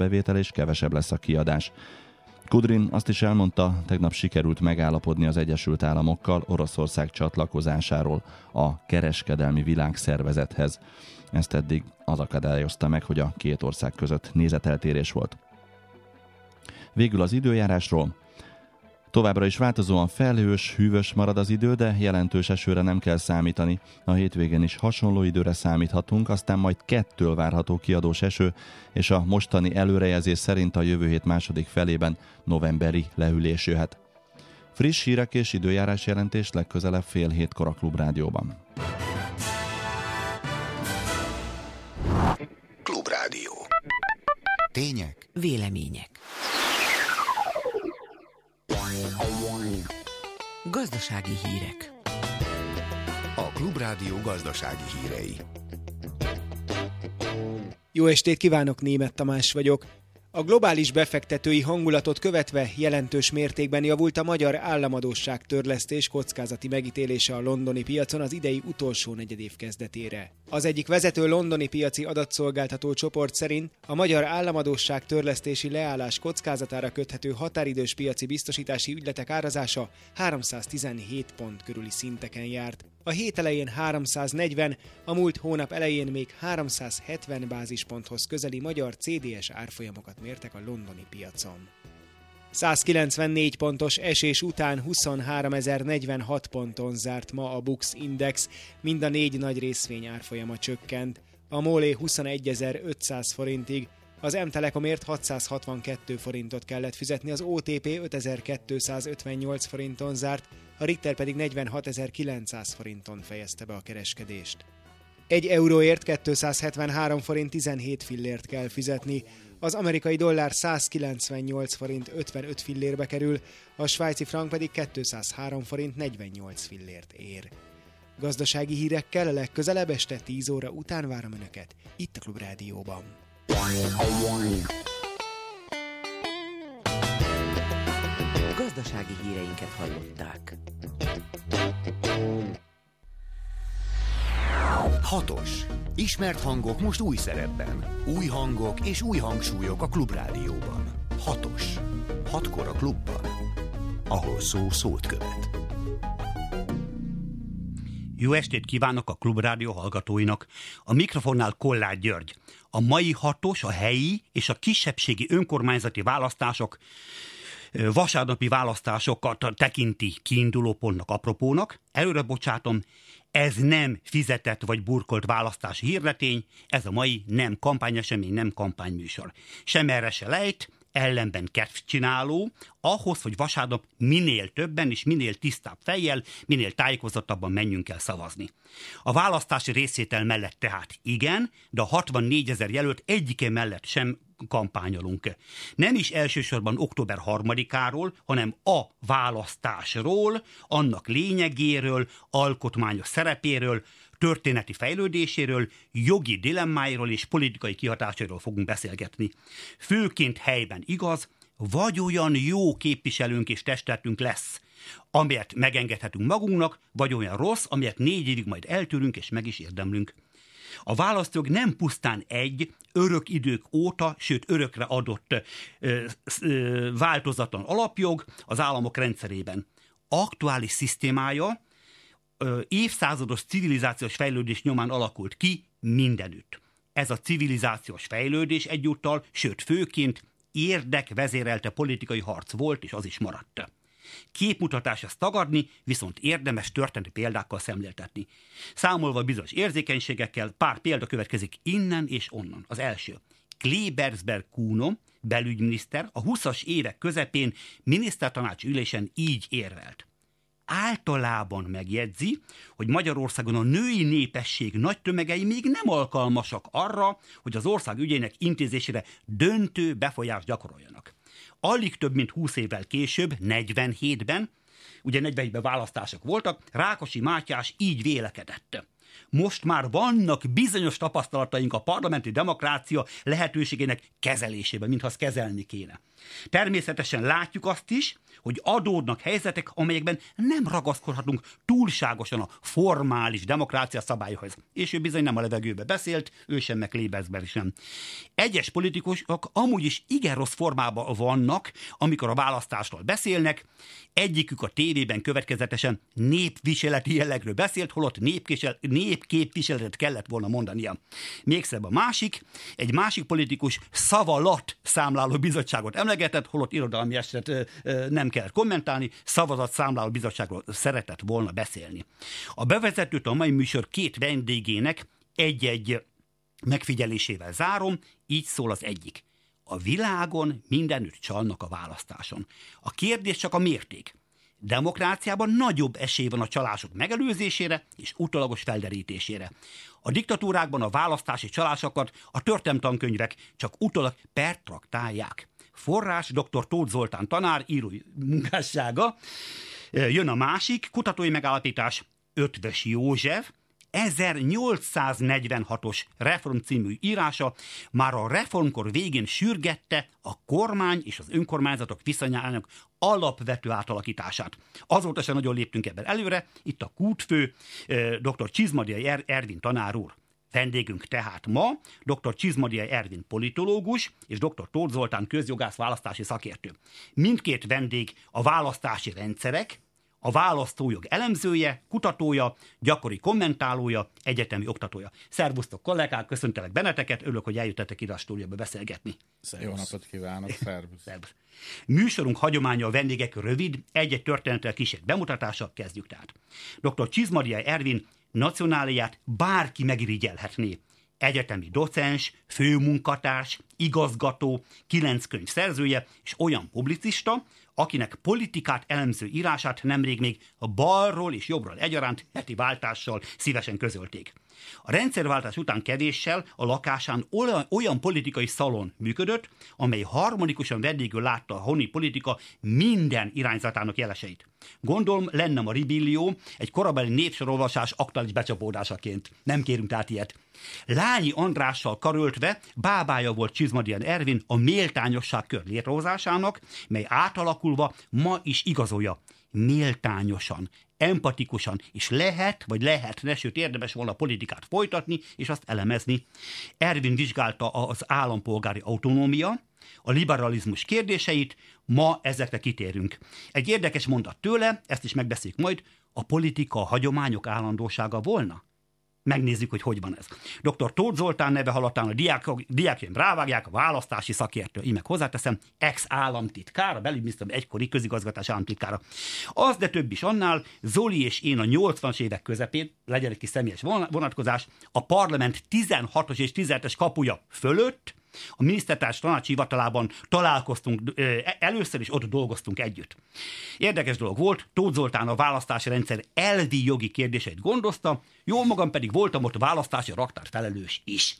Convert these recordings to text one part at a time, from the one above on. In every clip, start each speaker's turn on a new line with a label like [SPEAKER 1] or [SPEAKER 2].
[SPEAKER 1] bevétel és kevesebb lesz a kiadás. Kudrin azt is elmondta, tegnap sikerült megállapodni az Egyesült Államokkal Oroszország csatlakozásáról a Kereskedelmi Világszervezethez. Ezt eddig az akadályozta meg, hogy a két ország között nézeteltérés volt. Végül az időjárásról. Továbbra is változóan felhős, hűvös marad az idő, de jelentős esőre nem kell számítani. A hétvégén is hasonló időre számíthatunk, aztán majd 2-től várható kiadós eső, és a mostani előrejelzés szerint a jövő hét második felében novemberi lehűlés jöhet. Friss hírek és időjárás jelentés legközelebb 6:30 a Klubrádióban.
[SPEAKER 2] Klubrádió. Tények,
[SPEAKER 3] vélemények. Gazdasági hírek.
[SPEAKER 2] A Klubrádió gazdasági hírei.
[SPEAKER 4] Jó estét kívánok, Németh Tamás vagyok. A globális befektetői hangulatot követve jelentős mértékben javult a magyar államadósság törlesztés kockázati megítélése a londoni piacon az idei utolsó negyedév kezdetére. Az egyik vezető londoni piaci adatszolgáltató csoport szerint a magyar államadósság törlesztési leállás kockázatára köthető határidős piaci biztosítási ügyletek árazása 317 pont körüli szinteken járt. A hét elején 340, a múlt hónap elején még 370 bázisponthoz közeli magyar CDS árfolyamokat mértek a londoni piacon. 194 pontos esés után 23.046 ponton zárt ma a Bux Index, mind a 4 nagy részvény árfolyama csökkent. A MOL 21.500 forintig, az M-Telekomért 662 forintot kellett fizetni, az OTP 5.258 forinton zárt, a Richter pedig 46.900 forinton fejezte be a kereskedést. 1 euróért 273 forint 17 fillért kell fizetni, az amerikai dollár 198 forint 55 fillérbe kerül, a svájci frank pedig 203 forint 48 fillért ér. Gazdasági hírekkel a legközelebb este 10 óra után várom Önöket, itt a Klubrádióban.
[SPEAKER 3] Gazdasági híreinket hallották.
[SPEAKER 2] 6. Ismert hangok most új szerepben. Új hangok és új hangsúlyok a Klubrádióban. 6. 6-kor a klubban, ahol szó szót követ.
[SPEAKER 5] Jó estét kívánok a Klubrádió hallgatóinak. A mikrofonnál Kolláth György. A mai 6-os, a helyi és a kisebbségi önkormányzati választások vasárnapi választásokat tekinti kiindulópontnak, apropónak. Előre bocsátom, ez nem fizetett vagy burkolt választási hirdetény, ez a mai nem kampányesemény, nem kampányműsor. Sem erre se lejt, ellenben kedvcsináló, ahhoz, hogy vasárnap minél többen és minél tisztább fejjel, minél tájékozottabban menjünk el szavazni. A választási részvétel mellett tehát igen, de a 64 000 jelölt egyike mellett sem kampányolunk. Nem is elsősorban október 3-áról, hanem a választásról, annak lényegéről, alkotmányos szerepéről, történeti fejlődéséről, jogi dilemmáiról és politikai kihatásairól fogunk beszélgetni. Főként helyben igaz, vagy olyan jó képviselőnk és testületünk lesz, amelyet megengedhetünk magunknak, vagy olyan rossz, amelyet 4 évig majd eltűrünk és meg is érdemlünk. A választók nem pusztán egy örök idők óta, sőt örökre adott változatlan alapjog az államok rendszerében. Aktuális szisztémája évszázados civilizációs fejlődés nyomán alakult ki mindenütt. Ez a civilizációs fejlődés egyúttal, sőt főként érdekvezérelte politikai harc volt, és az is maradt. Képmutatás ezt tagadni, viszont érdemes történeti példákkal szemléltetni. Számolva bizonyos érzékenységekkel, pár példa következik innen és onnan. Az első. Klebersberg Kuno, belügyminiszter, a 20-as évek közepén minisztertanácsi ülésen így érvelt. Általában megjegyzi, hogy Magyarországon a női népesség nagy tömegei még nem alkalmasak arra, hogy az ország ügyének intézésére döntő befolyást gyakoroljanak. Alig több mint 20 évvel később, 47-ben, ugye 47-ben választások voltak, Rákosi Mátyás így vélekedett. Most már vannak bizonyos tapasztalataink a parlamenti demokrácia lehetőségének kezelésében, mintha azt kezelni kéne. Természetesen látjuk azt is, hogy adódnak helyzetek, amelyekben nem ragaszkodhatunk túlságosan a formális demokrácia szabályhoz. És ő bizony nem a levegőbe beszélt, ő sem, meg Klebersberg sem. Egyes politikusok amúgy is igen rossz formában vannak, amikor a választásról beszélnek. Egyikük a tévében következetesen népviseleti jellegről beszélt, holott népképviseletet kellett volna mondania. Még szebb a másik, egy másik politikus szavalat számláló bizottságot emlegetett, holott irodalmi eset nem kell kommentálni, szavazat számláló bizottságról szeretett volna beszélni. A bevezetőt a mai műsor két vendégének egy-egy megfigyelésével zárom, így szól az egyik. A világon mindenütt csalnak a választáson. A kérdés csak a mérték. Demokráciában nagyobb esély van a csalások megelőzésére és utólagos felderítésére. A diktatúrákban a választási csalásokat a történelemtankönyvek csak utólag pertraktálják. Forrás dr. Tóth Zoltán tanár, írói munkássága. Jön a másik kutatói megállapítás, Ötvös József, 1846-os Reform című írása már a reformkor végén sürgette a kormány és az önkormányzatok viszonyának alapvető átalakítását. Azóta sem nagyon léptünk ebben előre, itt a kútfő, dr. Csizmadia Ervin tanár úr. Vendégünk tehát ma dr. Csizmadia Ervin politológus és dr. Tóth Zoltán közjogász választási szakértő. Mindkét vendég a választási rendszerek, a választójog elemzője, kutatója, gyakori kommentálója, egyetemi oktatója. Szervusztok kollégák, köszöntelek benneteket, örülök, hogy eljöttetek ide a stúdióba beszélgetni.
[SPEAKER 6] Jó napot kívánok, szervusz.
[SPEAKER 5] Műsorunk hagyománya a vendégek rövid, egy-egy történettel kísért bemutatása, kezdjük tehát. Dr. Csizmadia Ervin nacionáliát bárki megirigyelhetné. Egyetemi docens, főmunkatárs, igazgató, 9 könyv szerzője és olyan publicista, akinek politikát elemző írását nemrég még a balról és jobbról egyaránt heti váltással szívesen közölték. A rendszerváltás után kevéssel a lakásán olyan politikai szalon működött, amely harmonikusan vendégül látta a honi politika minden irányzatának jeleseit. Gondolom lenne a Ribillió egy korabeli népsorolvasás aktuális becsapódásaként. Nem kérünk tehát ilyet. Lányi Andrással karöltve bábája volt Csizmadia Ervin a méltányosság kör létrehozásának, mely átalakulva ma is igazolja. Méltányosan, empatikusan, és lehetne, sőt érdemes volna politikát folytatni, és azt elemezni. Ervin vizsgálta az állampolgári autonómia, a liberalizmus kérdéseit, ma ezekre kitérünk. Egy érdekes mondat tőle, ezt is megbeszéljük majd, a politika a hagyományok állandósága volna? Megnézzük, hogy van ez. Dr. Tóth Zoltán neve hallatán a diákjaim rávágják, a választási szakértő. Így meg hozzáteszem, ex-államtitkár, a belügyminisztérium egykori közigazgatás államtitkára. Az, de több is annál, Zoli és én a 80-as évek közepén, legyen egy kis személyes vonatkozás, a parlament 16-os és 17-es kapuja fölött, a minisztertárs tanácsi hivatalában találkoztunk először, és ott dolgoztunk együtt. Érdekes dolog volt, Tóth Zoltán a választási rendszer elvi jogi kérdéseit gondozta, jó magam pedig voltam ott választási raktár felelős is.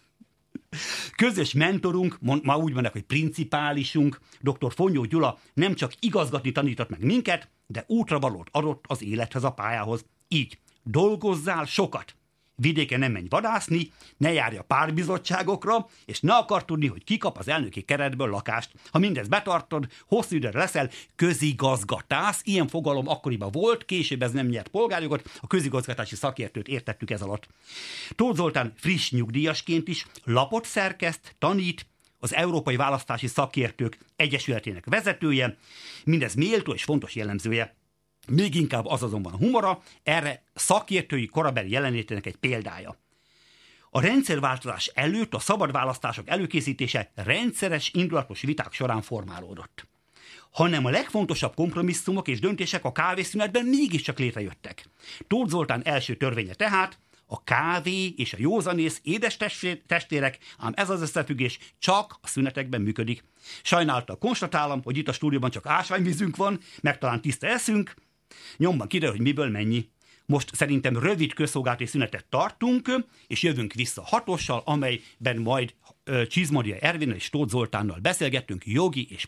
[SPEAKER 5] Közös mentorunk, ma úgy mondják, hogy principálisunk, dr. Fonyó Gyula nem csak igazgatni tanított meg minket, de útravalót adott az élethez, a pályához. Így, dolgozzál sokat. Vidéken nem menj vadászni, ne járj a párbizottságokra, és ne akar tudni, hogy ki kap az elnöki keretből lakást. Ha mindezt betartod, hosszú időre leszel közigazgatász, ilyen fogalom akkoriban volt, később ez nem nyert polgárjogot, a közigazgatási szakértőt értettük ez alatt. Tóth Zoltán friss nyugdíjasként is lapot szerkeszt, tanít, az Európai Választási Szakértők Egyesületének vezetője, mindez méltó és fontos jellemzője. Még inkább az azonban a humora, erre szakértői korabeli jelenlétének egy példája. A rendszerváltozás előtt a szabad választások előkészítése rendszeres indulatos viták során formálódott. Hanem a legfontosabb kompromisszumok és döntések a kávészünetben mégiscsak létrejöttek. Tóth Zoltán első törvénye tehát, a kávé és a józanész édes testvérek, ám ez az összefüggés csak a szünetekben működik. Sajnáltal konstatálom, hogy itt a stúdióban csak ásványvízünk van, meg talán tiszta eszünk, nyomban kiderül, hogy miből mennyi. Most szerintem rövid közszolgálati szünetet tartunk, és jövünk vissza 6-ossal, amelyben majd Csizmadia Ervinnel és Tóth Zoltánnal beszélgettünk jogi és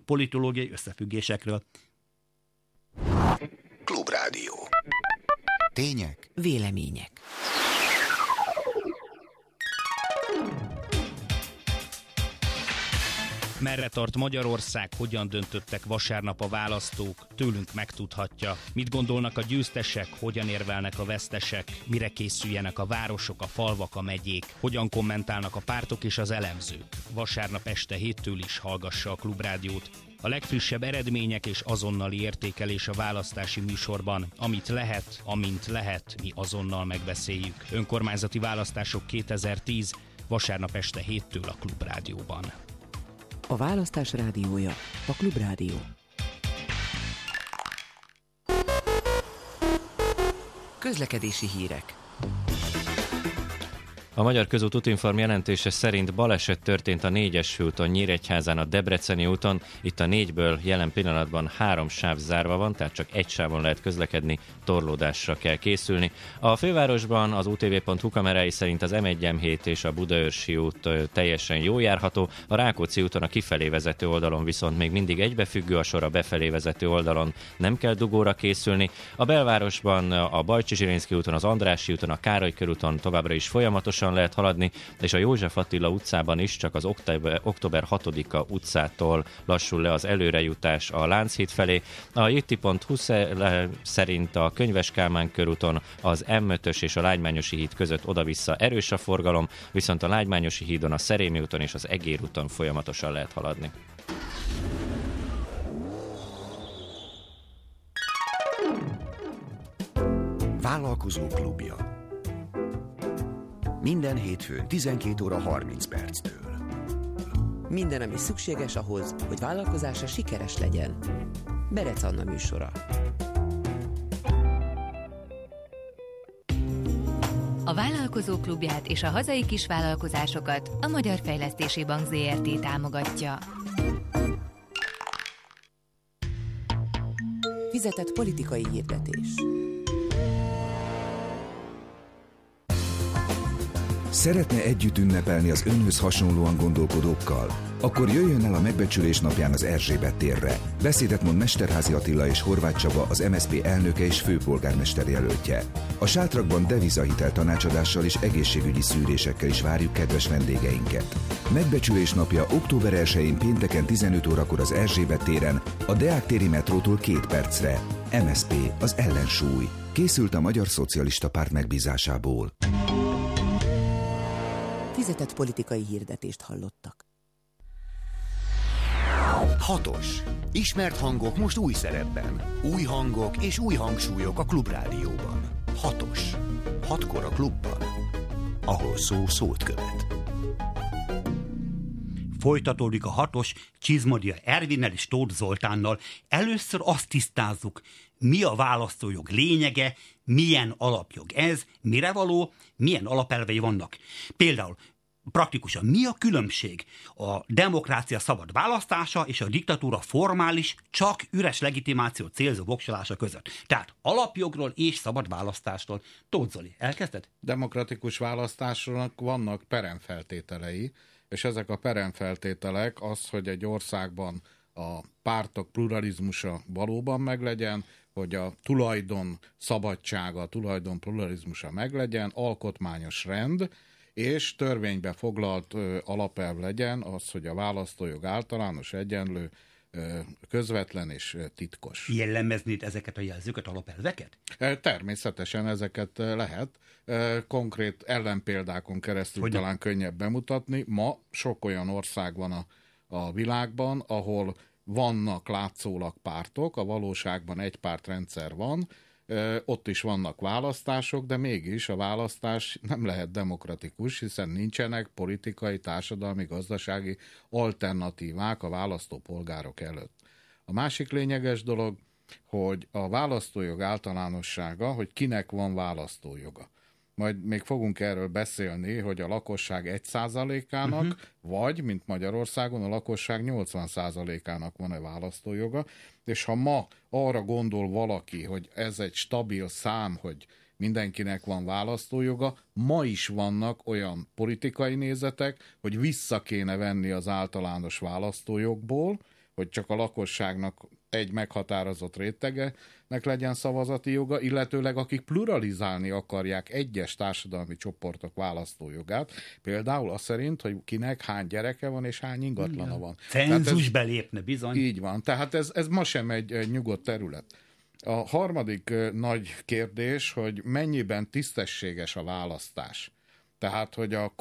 [SPEAKER 5] politológiai összefüggésekről.
[SPEAKER 2] Klubrádió. Tények,
[SPEAKER 3] vélemények.
[SPEAKER 7] Merre tart Magyarország, hogyan döntöttek vasárnap a választók, tőlünk megtudhatja. Mit gondolnak a győztesek, hogyan érvelnek a vesztesek, mire készüljenek a városok, a falvak, a megyék, hogyan kommentálnak a pártok és az elemzők. Vasárnap este 7-től is hallgassa a Klubrádiót. A legfrissebb eredmények és azonnali értékelés a választási műsorban. Amit lehet, amint lehet, mi azonnal megbeszéljük. Önkormányzati választások 2010, vasárnap este 7-től a Klubrádióban.
[SPEAKER 3] A választás rádiója, a Klubrádió. Közlekedési hírek.
[SPEAKER 8] A Magyar Közút Útinform jelentése szerint baleset történt a 4-es főúton Nyíregyházán a Debreceni úton. Itt a 4-ből jelen pillanatban 3 sáv zárva van, tehát csak egy sávon lehet közlekedni, torlódásra kell készülni. A fővárosban az utv.hu kamerái szerint az M1, M7 és a Budaörsi út teljesen jól járható, a Rákóczi úton a kifelé vezető oldalon viszont még mindig egybefüggő a sor, a befelé vezető oldalon nem kell dugóra készülni. A belvárosban a Bajcsy-Zsilinszky úton, az Andrássy úton, a Károly körúton továbbra is folyamatosan lehet haladni, és a József Attila utcában is csak az október 6-a utcától lassul le az előrejutás a Lánchíd felé. A jitti.hu szerint a Könyves Kálmán körúton az M5-ös és a Lágymányosi híd között oda-vissza erős a forgalom, viszont a Lágymányosi hídon, a Szerémi úton és az Egér úton folyamatosan lehet haladni.
[SPEAKER 2] Vállalkozó klubja. Minden hétfőn 12 óra 30 perctől.
[SPEAKER 3] Minden, ami szükséges ahhoz, hogy vállalkozása sikeres legyen. Berec Anna műsora.
[SPEAKER 9] A Vállalkozó Klubját és a hazai kisvállalkozásokat a Magyar Fejlesztési Bank Zrt. Támogatja.
[SPEAKER 3] Fizetett politikai hirdetés.
[SPEAKER 10] Szeretne együtt ünnepelni az önhöz hasonlóan gondolkodókkal? Akkor jöjjön el a megbecsülés napján az Erzsébet térre. Beszédet mond Mesterházy Attila és Horváth Csaba, az MSZP elnöke és főpolgármester jelöltje. A sátrakban devizahitel tanácsadással és egészségügyi szűrésekkel is várjuk kedves vendégeinket. Megbecsülés napja október 1-én pénteken 15 órakor az Erzsébet téren, a Deák téri metrótól 2 percre. MSZP, az ellensúly. Készült a Magyar Szocialista Párt megbízásából.
[SPEAKER 3] Fizetett politikai hirdetést hallottak.
[SPEAKER 2] 6-os. Ismert hangok most új szerepben. Új hangok és új hangsúlyok a Klubrádióban. 6-os. 6-kor a klubban, ahol szó szót követ.
[SPEAKER 5] Folytatódik a 6-os Csizmadia Ervinnel és Tóth Zoltánnal. Először azt tisztázzuk, mi a választójog lényege, milyen alapjog ez, mire való, milyen alapelvei vannak. Például praktikusan mi a különbség a demokrácia szabad választása és a diktatúra formális, csak üres legitimáció célzó voksolása között. Tehát alapjogról és szabad választásról. Tóth Zoli, elkezded?
[SPEAKER 6] Demokratikus választásnak vannak peremfeltételei, és ezek a peremfeltételek az, hogy egy országban a pártok pluralizmusa valóban meglegyen, hogy a tulajdon szabadsága, a tulajdon pluralizmusa meglegyen, alkotmányos rend, és törvénybe foglalt alapelv legyen az, hogy a választójog általános, egyenlő, közvetlen és titkos.
[SPEAKER 5] Jellemeznéd ezeket a jelzőket, alapelveket?
[SPEAKER 6] Természetesen ezeket lehet. Konkrét ellenpéldákon keresztül talán könnyebb bemutatni. Ma sok olyan ország van a világban, ahol vannak látszólag pártok, a valóságban egypártrendszer van, ott is vannak választások, de mégis a választás nem lehet demokratikus, hiszen nincsenek politikai, társadalmi, gazdasági alternatívák a választópolgárok előtt. A másik lényeges dolog, hogy a választójog általánossága, hogy kinek van választójoga. Majd még fogunk erről beszélni, hogy a lakosság 1%-ának, vagy, mint Magyarországon, a lakosság 80%-ának van-e választójoga, és ha ma arra gondol valaki, hogy ez egy stabil szám, hogy mindenkinek van választójoga, ma is vannak olyan politikai nézetek, hogy vissza kéne venni az általános választójogból, hogy csak a lakosságnak egy meghatározott rétegenek legyen szavazati joga, illetőleg akik pluralizálni akarják egyes társadalmi csoportok választójogát, például az szerint, hogy kinek hány gyereke van és hány ingatlana van.
[SPEAKER 5] Cenzusbe lépne bizony.
[SPEAKER 6] Így van, tehát ez ma sem egy nyugodt terület. A harmadik nagy kérdés, hogy mennyiben tisztességes a választás. Tehát, hogy a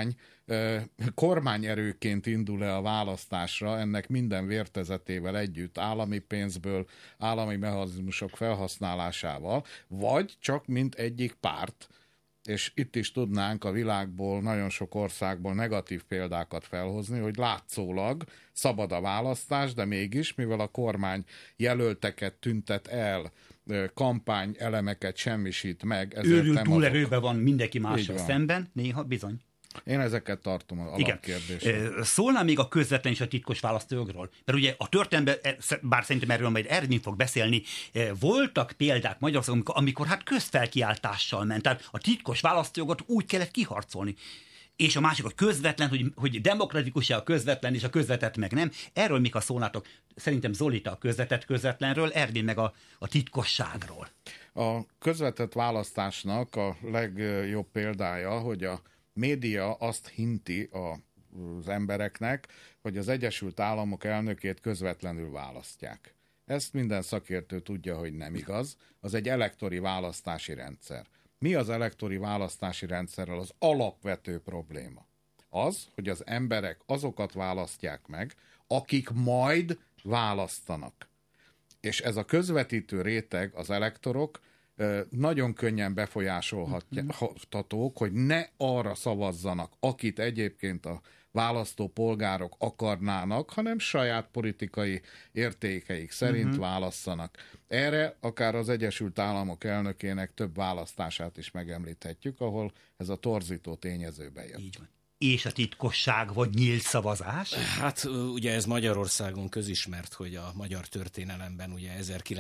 [SPEAKER 6] kormányerőként indul-e a választásra, ennek minden vértezetével együtt, állami pénzből, állami mechanizmusok felhasználásával, vagy csak mint egyik párt, és itt is tudnánk a világból, nagyon sok országból negatív példákat felhozni, hogy látszólag szabad a választás, de mégis, mivel a kormány jelölteket tüntet el, kampány elemeket semmisít meg.
[SPEAKER 5] Őrült túlerőben van mindenki mással szemben, néha bizony.
[SPEAKER 6] Én ezeket tartom az alapkérdésnek.
[SPEAKER 5] Szólnál még a közvetlen és a titkos választójogról? Mert ugye a történelemben, bár szerintem erről majd Ervin fog beszélni, voltak példák Magyarországon, amikor hát közfelkiáltással ment, tehát a titkos választójogot úgy kellett kiharcolni. És a másik, a közvetlen, hogy demokratikus-e a közvetlen, és a közvetett meg nem. Erről mik a szólnátok? Szerintem Zolita a közvetett közvetlenről, Ervin meg a titkosságról.
[SPEAKER 6] A közvetett választásnak a legjobb példája, hogy a média azt hinti az embereknek, hogy az Egyesült Államok elnökét közvetlenül választják. Ezt minden szakértő tudja, hogy nem igaz. Az egy elektori választási rendszer. Mi az elektori választási rendszerrel az alapvető probléma? Az, hogy az emberek azokat választják meg, akik majd választanak. És ez a közvetítő réteg, az elektorok, nagyon könnyen befolyásolhatók, hogy ne arra szavazzanak, akit egyébként a választópolgárok akarnának, hanem saját politikai értékeik szerint válasszanak. Erre akár az Egyesült Államok elnökének több választását is megemlíthetjük, ahol ez a torzító tényező bejön.
[SPEAKER 5] Így van. És a titkosság vagy nyílt szavazás?
[SPEAKER 11] Hát ugye ez Magyarországon közismert, hogy a magyar történelemben ugye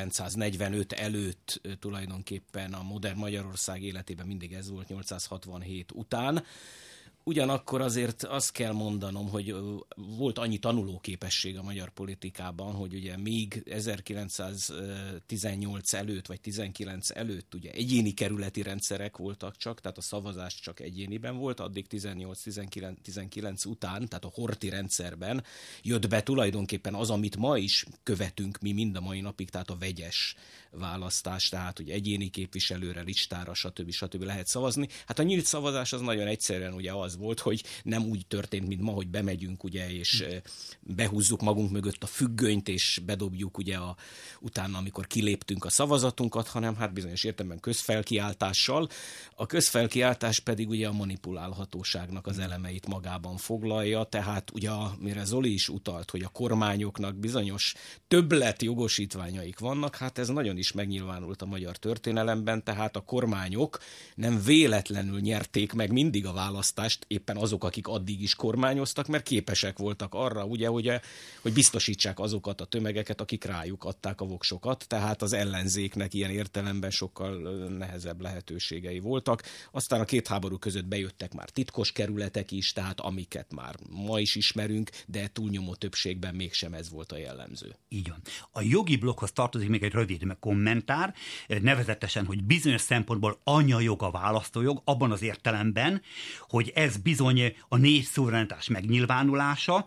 [SPEAKER 11] 1945 előtt tulajdonképpen a modern Magyarország életében mindig ez volt, 867 után. Ugyanakkor azért azt kell mondanom, hogy volt annyi tanulóképesség a magyar politikában, hogy ugye még 1918 előtt, vagy 19 előtt ugye egyéni kerületi rendszerek voltak csak, tehát a szavazás csak egyéniben volt, addig 18-19 után, tehát a horthy rendszerben jött be tulajdonképpen az, amit ma is követünk mi mind a mai napig, tehát a vegyes választás, tehát hogy egyéni képviselőre, listára, stb. Lehet szavazni. Hát a nyílt szavazás az nagyon egyszerűen ugye az volt, hogy nem úgy történt, mint ma, hogy bemegyünk ugye, és behúzzuk magunk mögött a függönyt, és bedobjuk ugye utána, amikor kiléptünk a szavazatunkat, hanem hát bizonyos értelemben közfelkiáltással. A közfelkiáltás pedig ugye a manipulálhatóságnak az elemeit magában foglalja, tehát ugye mire Zoli is utalt, hogy a kormányoknak bizonyos többlet jogosítványaik vannak, hát ez nagyon is megnyilvánult a magyar történelemben, tehát a kormányok nem véletlenül nyerték meg mindig a választást, éppen azok, akik addig is kormányoztak, mert képesek voltak arra, ugye, hogy biztosítsák azokat a tömegeket, akik rájuk adták a voksokat, tehát az ellenzéknek ilyen értelemben sokkal nehezebb lehetőségei voltak. Aztán a két háború között bejöttek már titkos kerületek is, tehát amiket már ma is ismerünk, de túlnyomó többségben mégsem ez volt a jellemző.
[SPEAKER 5] Így van. A jogi blokkhoz tartozik még egy rövid kommentár, nevezetesen, hogy bizonyos szempontból anyajog a választójog, abban az értelemben, hogy ez bizony a négy szuverenitás megnyilvánulása,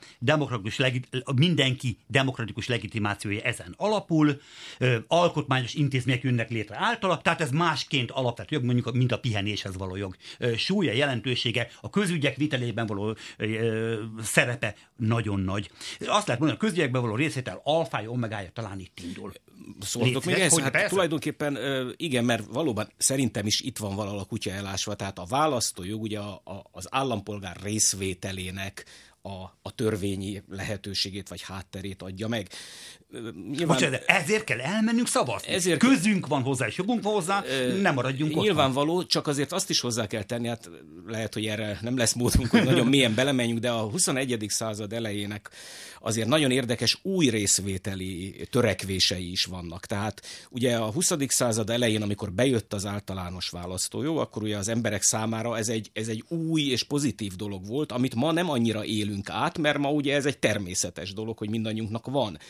[SPEAKER 5] mindenki demokratikus legitimációja ezen alapul, alkotmányos intézmények jönnek létre általa, tehát ez másként alapvető jog, mondjuk, mint a pihenéshez való jog. Súlya, jelentősége, a közügyek vitelében való szerepe nagyon nagy. Azt lehet mondani, a közügyekben való részvétel alfája, omegája talán itt indul.
[SPEAKER 11] Szóltok még ezt? Hát tulajdonképpen igen, mert valóban szerintem is itt van valahol a kutya elásva, tehát a választójog ugye az állampolgár részvételének a törvényi lehetőségét vagy hátterét adja meg.
[SPEAKER 5] Nyilván, ezért kell elmennünk szavazni. Közünk van hozzá, és jogunk van hozzá, nem maradjunk ott.
[SPEAKER 11] Nyilvánvaló, csak azért azt is hozzá kell tenni, hát lehet, hogy erre nem lesz módunk, hogy nagyon mélyen belemenjünk, de a 21. század elejének azért nagyon érdekes új részvételi törekvései is vannak. Tehát ugye a 20. század elején, amikor bejött az általános választójog, akkor ugye az emberek számára ez egy új és pozitív dolog volt, amit ma nem annyira élünk át, mert ma ugye ez egy természetes dolog, hogy mindannyiunknak van.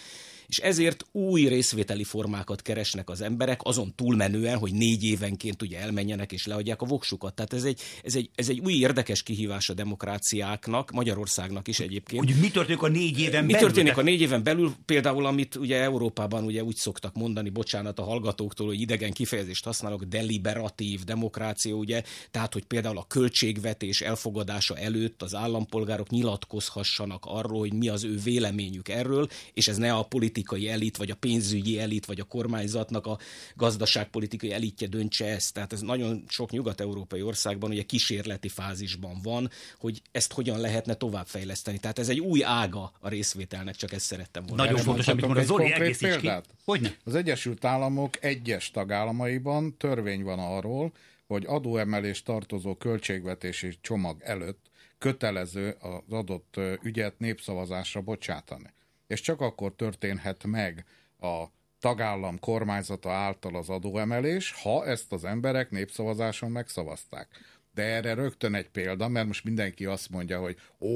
[SPEAKER 11] És ezért új részvételi formákat keresnek az emberek, azon túlmenően, hogy 4 évenként ugye elmenjenek és leadják a voksukat. Tehát ez egy új érdekes kihívás a demokráciáknak, Magyarországnak is egyébként.
[SPEAKER 5] Hogy mi történik a 4 éven belül?
[SPEAKER 11] Mi történik a 4 éven belül? Például, amit ugye Európában ugye úgy szoktak mondani, bocsánat a hallgatóktól, hogy idegen kifejezést használok, deliberatív demokrácia, ugye, tehát, hogy például a költségvetés elfogadása előtt az állampolgárok nyilatkozhassanak arról, hogy mi az ő véleményük erről, és ez ne a politikai elit, vagy a pénzügyi elit, vagy a kormányzatnak a gazdaságpolitikai elitje döntse ezt. Tehát ez nagyon sok nyugat-európai országban ugye kísérleti fázisban van, hogy ezt hogyan lehetne továbbfejleszteni. Tehát ez egy új ága a részvételnek, csak ezt szerettem volna.
[SPEAKER 5] Nagyon fontos, amit mond a Zoli, egészíts ki. Hogyne?
[SPEAKER 6] Az Egyesült Államok egyes tagállamaiban törvény van arról, hogy adóemelés tartozó költségvetési csomag előtt kötelező az adott ügyet népszavazásra bocsátani. És csak akkor történhet meg a tagállam kormányzata által az adóemelés, ha ezt az emberek népszavazáson megszavazták. De erre rögtön egy példa, mert most mindenki azt mondja, hogy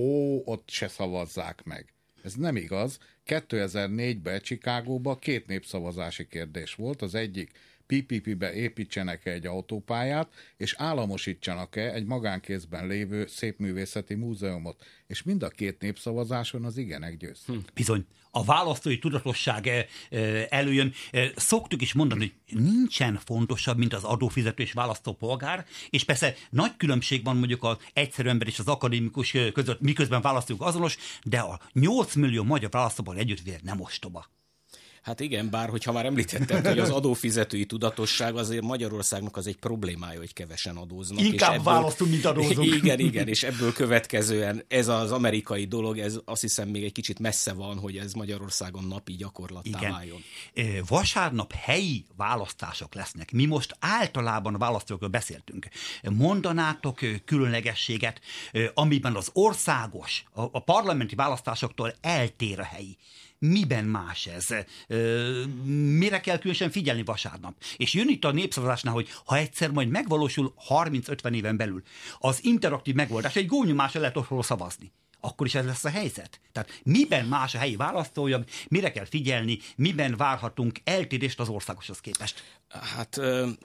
[SPEAKER 6] ott se szavazzák meg. Ez nem igaz. 2004-ben Chicagóban 2 népszavazási kérdés volt. Az egyik PPP-be építsenek egy autópályát, és államosítsanak-e egy magánkézben lévő szépművészeti múzeumot. És mind a 2 népszavazáson az igenek győz.
[SPEAKER 5] Bizony. A választói tudatosság előjön. Szoktuk is mondani, hogy nincsen fontosabb, mint az adófizető és választópolgár, és persze nagy különbség van mondjuk az egyszerű ember és az akadémikus között, miközben választók azonos, de a 8 millió magyar választóból együtt nem ostoba.
[SPEAKER 11] Hát igen, bár hogyha már említettem, hogy az adófizetői tudatosság azért Magyarországnak az egy problémája, hogy kevesen adóznak.
[SPEAKER 5] Inkább választunk, mint adózunk.
[SPEAKER 11] Igen, és ebből következően ez az amerikai dolog, ez azt hiszem még egy kicsit messze van, hogy ez Magyarországon napi gyakorlattá váljon.
[SPEAKER 5] Vasárnap helyi választások lesznek. Mi most általában a választókról beszéltünk. Mondanátok különlegességet, amiben az országos, a parlamenti választásoktól eltér a helyi. Miben más ez? Mire kell különösen figyelni vasárnap? És jön itt a népszavazásnál, hogy ha egyszer majd megvalósul 30-50 éven belül az interaktív megoldás, egy gomnyomásra lehet otthonról szavazni, akkor is ez lesz a helyzet. Tehát miben más a helyi választójog, mire kell figyelni, miben várhatunk eltérést az országoshoz képest?
[SPEAKER 11] Hát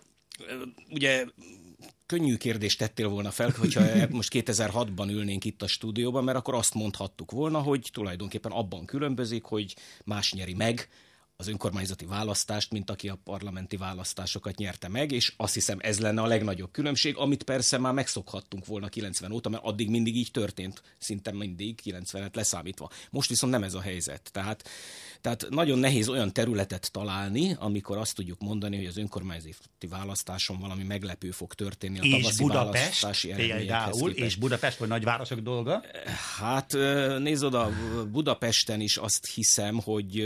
[SPEAKER 11] ugye könnyű kérdést tettél volna fel, hogyha most 2006-ban ülnénk itt a stúdióban, mert akkor azt mondhattuk volna, hogy tulajdonképpen abban különbözik, hogy más nyeri meg az önkormányzati választást, mint aki a parlamenti választásokat nyerte meg, és azt hiszem ez lenne a legnagyobb különbség, amit persze már megszokhattunk volna 90 óta, mert addig mindig így történt, szinte mindig 90-et leszámítva. Most viszont nem ez a helyzet. Tehát nagyon nehéz olyan területet találni, amikor azt tudjuk mondani, hogy az önkormányzati választáson valami meglepő fog történni a tavaszi választási eredményekhez képest.
[SPEAKER 5] És Budapest vagy nagyvárosok dolga?
[SPEAKER 11] Hát nézd oda, Budapesten is azt hiszem,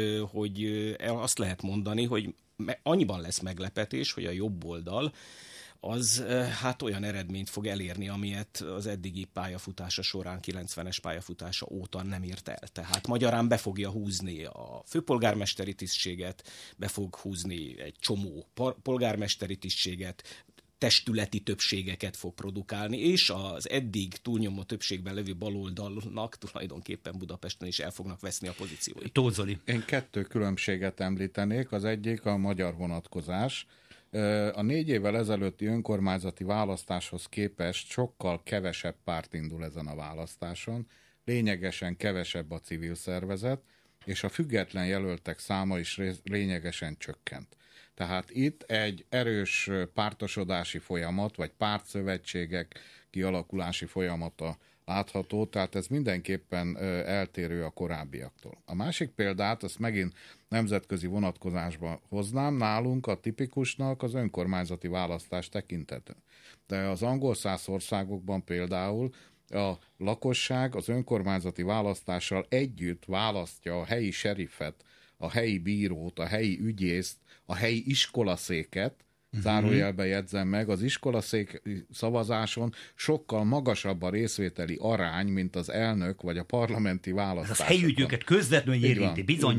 [SPEAKER 11] hogy azt lehet mondani, hogy annyiban lesz meglepetés, hogy a jobb oldal az hát olyan eredményt fog elérni, amilyet az eddigi pályafutása során, 90-es pályafutása óta nem ért el. Tehát magyarán be fogja húzni a főpolgármesteri tisztséget, be fog húzni egy csomó polgármesteri tisztséget, testületi többségeket fog produkálni, és az eddig túlnyomó többségben levő baloldalnak tulajdonképpen Budapesten is el fognak veszni a pozícióit.
[SPEAKER 5] Tóth Zoli.
[SPEAKER 6] Én 2 különbséget említenék, az egyik a magyar vonatkozás. A 4 évvel ezelőtti önkormányzati választáshoz képest sokkal kevesebb párt indul ezen a választáson, lényegesen kevesebb a civil szervezet, és a független jelöltek száma is lényegesen csökkent. Tehát itt egy erős pártosodási folyamat, vagy pártszövetségek kialakulási folyamata látható, tehát ez mindenképpen eltérő a korábbiaktól. A másik példát, azt megint nemzetközi vonatkozásba hoznám, nálunk a tipikusnak az önkormányzati választás tekintető. De az angol száz országokban például a lakosság az önkormányzati választással együtt választja a helyi seriffet, a helyi bírót, a helyi ügyészt, a helyi iskolaszéket, zárójelbe jegyzem meg, az iskolaszék szavazáson sokkal magasabb a részvételi arány, mint az elnök vagy a parlamenti választásokon.
[SPEAKER 5] Az helyi ügyöket közvetlenül érinti.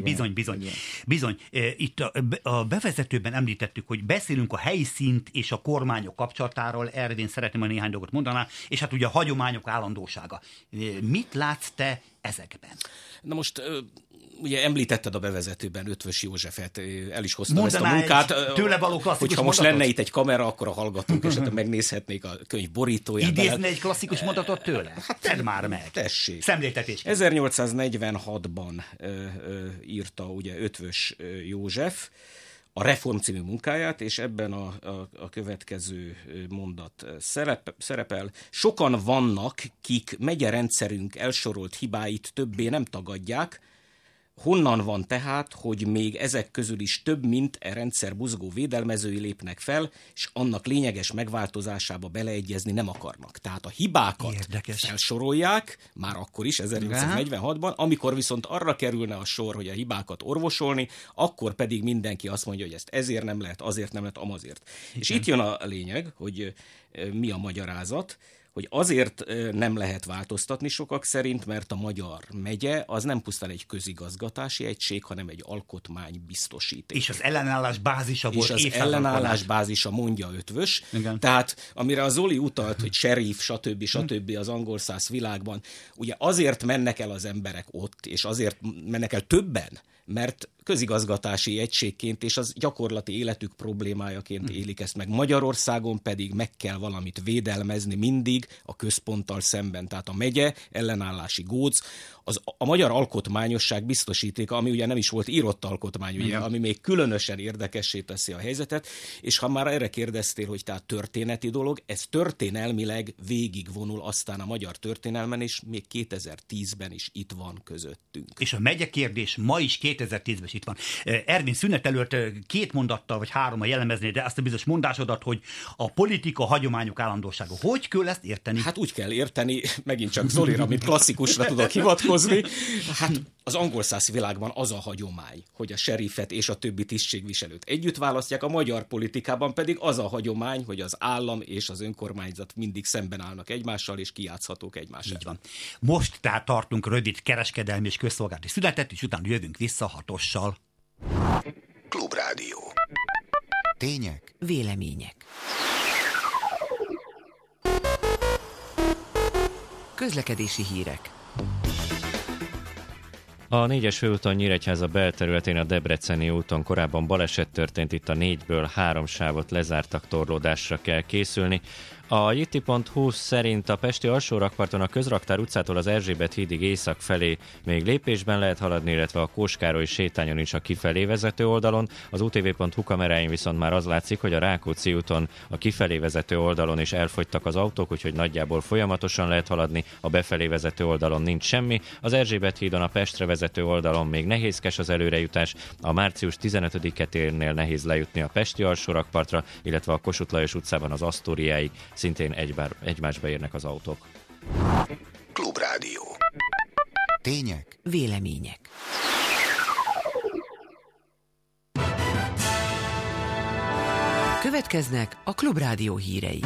[SPEAKER 5] Bizony. Itt a bevezetőben említettük, hogy beszélünk a helyi szint és a kormányok kapcsolatáról, Ervin szeretném a néhány dolgot mondaná, és hát ugye a hagyományok állandósága. Mit látsz te ezekben?
[SPEAKER 11] Na most ugye említetted a bevezetőben Eötvös Józsefet, el is hoztam ezt a munkát.
[SPEAKER 5] Tőle való klasszikus
[SPEAKER 11] hogyha most
[SPEAKER 5] mondatot?
[SPEAKER 11] lenne itt egy kamera, akkor a hallgatók esetleg megnézhetnék a könyv borítóját.
[SPEAKER 5] Idézne egy klasszikus mondatot tőle? Hát tedd már meg.
[SPEAKER 11] Tessék.
[SPEAKER 5] Szemléltetés.
[SPEAKER 11] 1846-ban írta ugye Eötvös József a Reform című munkáját, és ebben a következő mondat szerepel. Sokan vannak, kik megyerendszerünk elsorolt hibáit többé nem tagadják. Honnan van tehát, hogy még ezek közül is több mint rendszer buzgó védelmezői lépnek fel, és annak lényeges megváltozásába beleegyezni nem akarnak. Tehát a hibákat felsorolják, már akkor is, 1846-ban, amikor viszont arra kerülne a sor, hogy a hibákat orvosolni, akkor pedig mindenki azt mondja, hogy ezt ezért nem lehet, azért nem lehet, amazért. Igen. És itt jön a lényeg, hogy mi a magyarázat, hogy azért nem lehet változtatni sokak szerint, mert a magyar megye az nem pusztán egy közigazgatási egység, hanem egy alkotmánybiztosíték.
[SPEAKER 5] És az ellenállás bázisa volt.
[SPEAKER 11] És az ellenállás bázisa, mondja Eötvös. Igen. Tehát amire a Zoli utalt, hogy sheriff, stb. Az angol száz világban, ugye azért mennek el az emberek ott, és azért mennek el többen, mert közigazgatási egységként és az gyakorlati életük problémájaként élik ezt meg. Magyarországon pedig meg kell valamit védelmezni mindig a központtal szemben. Tehát a megye ellenállási góc, a magyar alkotmányosság biztosítéka, ami ugye nem is volt írott alkotmány, ugye, ami még különösen érdekessé teszi a helyzetet, és ha már erre kérdeztél, hogy tehát történeti dolog, ez történelmileg végigvonul aztán a magyar történelmen, és még 2010-ben is itt van közöttünk.
[SPEAKER 5] És a megye kérdés ma is 2010-ben itt van. Ervin, szünet előtt 2 mondattal vagy 3-mal jellemezni, de azt a bizonyos mondásodat, hogy a politika hagyományok állandósága. Hogy kell ezt érteni?
[SPEAKER 11] Hát úgy kell érteni, megint csak Zolira, mint klasszikusra tudok hivatkozni. Hát az angol száz világban az a hagyomány, hogy a seriffet és a többi tisztségviselőt együtt választják, a magyar politikában pedig az a hagyomány, hogy az állam és az önkormányzat mindig szemben állnak egymással, és kijátszhatók egymás ellen.
[SPEAKER 5] Most tehát tartunk rövid kereskedelmi és közszolgálati szünetet, és utána jövünk vissza 6-ossal.
[SPEAKER 2] Klubrádió. Tények.
[SPEAKER 3] Vélemények. Közlekedési hírek.
[SPEAKER 8] A 4-es főúton Nyíregyháza belterületén a Debreceni úton korábban baleset történt, itt a 4-ből 3 sávot lezártak, torlódásra kell készülni. A jiti.hu szerint a pesti alsórakparton a Közraktár utcától az Erzsébet hídig észak felé még lépésben lehet haladni, illetve a Kós-Károly sétányon is a kifelé vezető oldalon. Az UTV.hu kameráin viszont már az látszik, hogy a Rákóczi úton a kifelé vezető oldalon is elfogytak az autók, úgyhogy nagyjából folyamatosan lehet haladni, a befelé vezető oldalon nincs semmi. Az Erzsébet hídon a Pestre vezető oldalon még nehézkes az előrejutás, a március 15-e térnél nehéz lejutni a pesti alsórakpartra, illetve a Kossuth Lajos utcában az Asztóriáig szintén egymásba érnek az autók.
[SPEAKER 2] Klubrádió. Tények.
[SPEAKER 3] Vélemények. Következnek a Klubrádió hírei.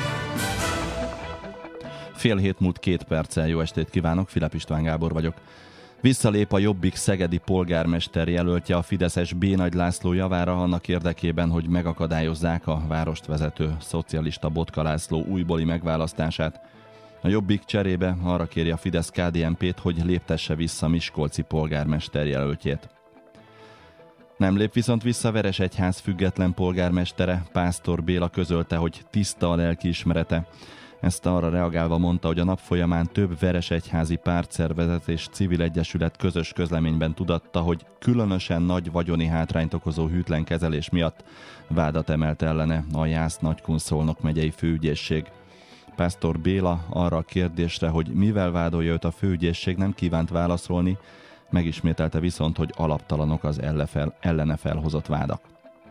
[SPEAKER 1] Fél hét múlt 2 perccel, jó estét kívánok, Filip István Gábor vagyok. Visszalép a Jobbik szegedi polgármester jelöltje a fideszes B. Nagy László javára annak érdekében, hogy megakadályozzák a várost vezető szocialista Botka László újbóli megválasztását. A Jobbik cserébe arra kéri a Fidesz-KDNP-t, hogy léptesse vissza miskolci polgármester jelöltjét. Nem lép viszont vissza Veresegyház független polgármestere, Pásztor Béla közölte, hogy tiszta a lelkiismerete. Ezt arra reagálva mondta, hogy a nap folyamán több veresegyházi pártszervezet és civil egyesület közös közleményben tudatta, hogy különösen nagy vagyoni hátrányt okozó hűtlen kezelés miatt vádat emelt ellene a Jász-Nagykun-Szolnok megyei főügyészség. Pásztor Béla arra a kérdésre, hogy mivel vádolja őt a főügyészség, nem kívánt válaszolni, megismételte viszont, hogy alaptalanok az ellene felhozott vádak.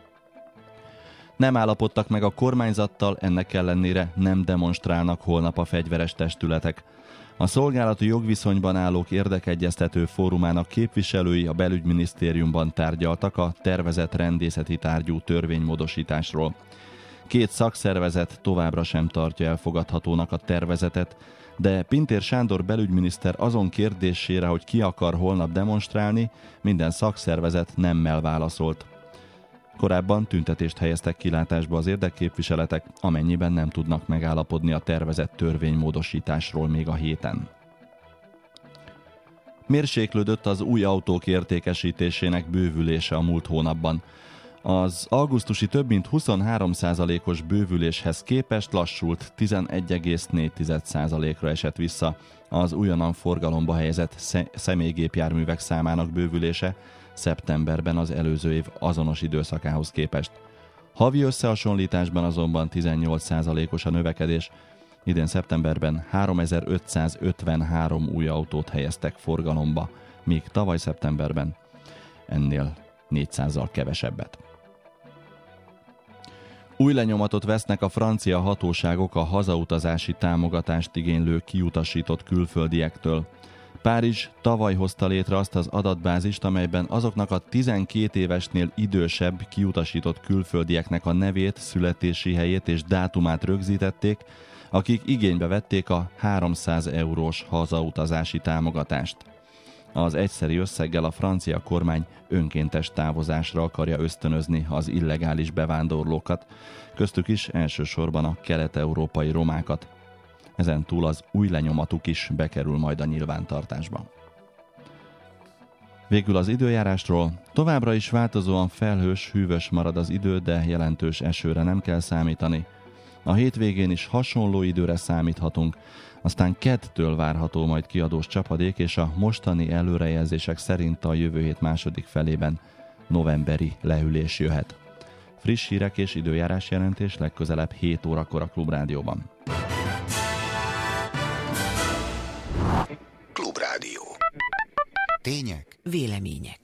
[SPEAKER 1] Nem állapodtak meg a kormányzattal, ennek ellenére nem demonstrálnak holnap a fegyveres testületek. A szolgálati jogviszonyban állók érdekegyeztető fórumának képviselői a belügyminisztériumban tárgyaltak a tervezett rendészeti tárgyú törvénymódosításról. 2 szakszervezet továbbra sem tartja elfogadhatónak a tervezetet, de Pintér Sándor belügyminiszter azon kérdésére, hogy ki akar holnap demonstrálni, minden szakszervezet nemmel válaszolt. Korábban tüntetést helyeztek kilátásba az érdekképviseletek, amennyiben nem tudnak megállapodni a tervezett törvénymódosításról még a héten. Mérséklődött az új autók értékesítésének bővülése a múlt hónapban. Az augusztusi több mint 23%-os bővüléshez képest lassult 11,4%-ra esett vissza az újonnan forgalomba helyezett személygépjárművek számának bővülése szeptemberben az előző év azonos időszakához képest. Havi összehasonlításban azonban 18%-os a növekedés. Idén szeptemberben 3553 új autót helyeztek forgalomba, míg tavaly szeptemberben ennél 400-zal kevesebbet. Új lenyomatot vesznek a francia hatóságok a hazautazási támogatást igénylő kiutasított külföldiektől. Párizs tavaly hozta létre azt az adatbázist, amelyben azoknak a 12 évesnél idősebb kiutasított külföldieknek a nevét, születési helyét és dátumát rögzítették, akik igénybe vették a 300 eurós hazautazási támogatást. Az egyszeri összeggel a francia kormány önkéntes távozásra akarja ösztönözni az illegális bevándorlókat, köztük is elsősorban a kelet-európai romákat. Ezen túl az új lenyomatuk is bekerül majd a nyilvántartásba. Végül az időjárásról. Továbbra is változóan felhős, hűvös marad az idő, de jelentős esőre nem kell számítani. A hétvégén is hasonló időre számíthatunk, aztán keddtől várható majd kiadós csapadék, és a mostani előrejelzések szerint a jövő hét második felében novemberi lehűlés jöhet. Friss hírek és időjárás jelentés legközelebb 7 órakor a Klubrádióban.
[SPEAKER 2] Klubrádió. Tények,
[SPEAKER 3] vélemények.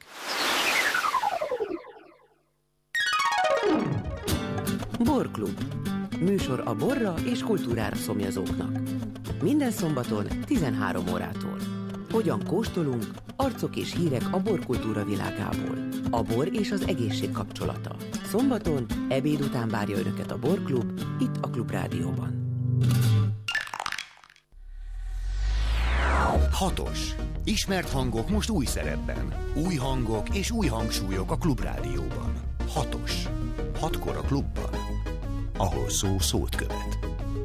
[SPEAKER 3] Borklub. Műsor a borra és kultúrára szomjazóknak. Minden szombaton 13 órától. Hogyan kóstolunk, arcok és hírek a borkultúra világából. A bor és az egészség kapcsolata. Szombaton ebéd után várja Önöket a Borklub, itt a Klubrádióban.
[SPEAKER 2] 6-os. Ismert hangok most új szerepben. Új hangok és új hangsúlyok a Klubrádióban. 6-os. 6-kor a klubban, ahol szó szót követ.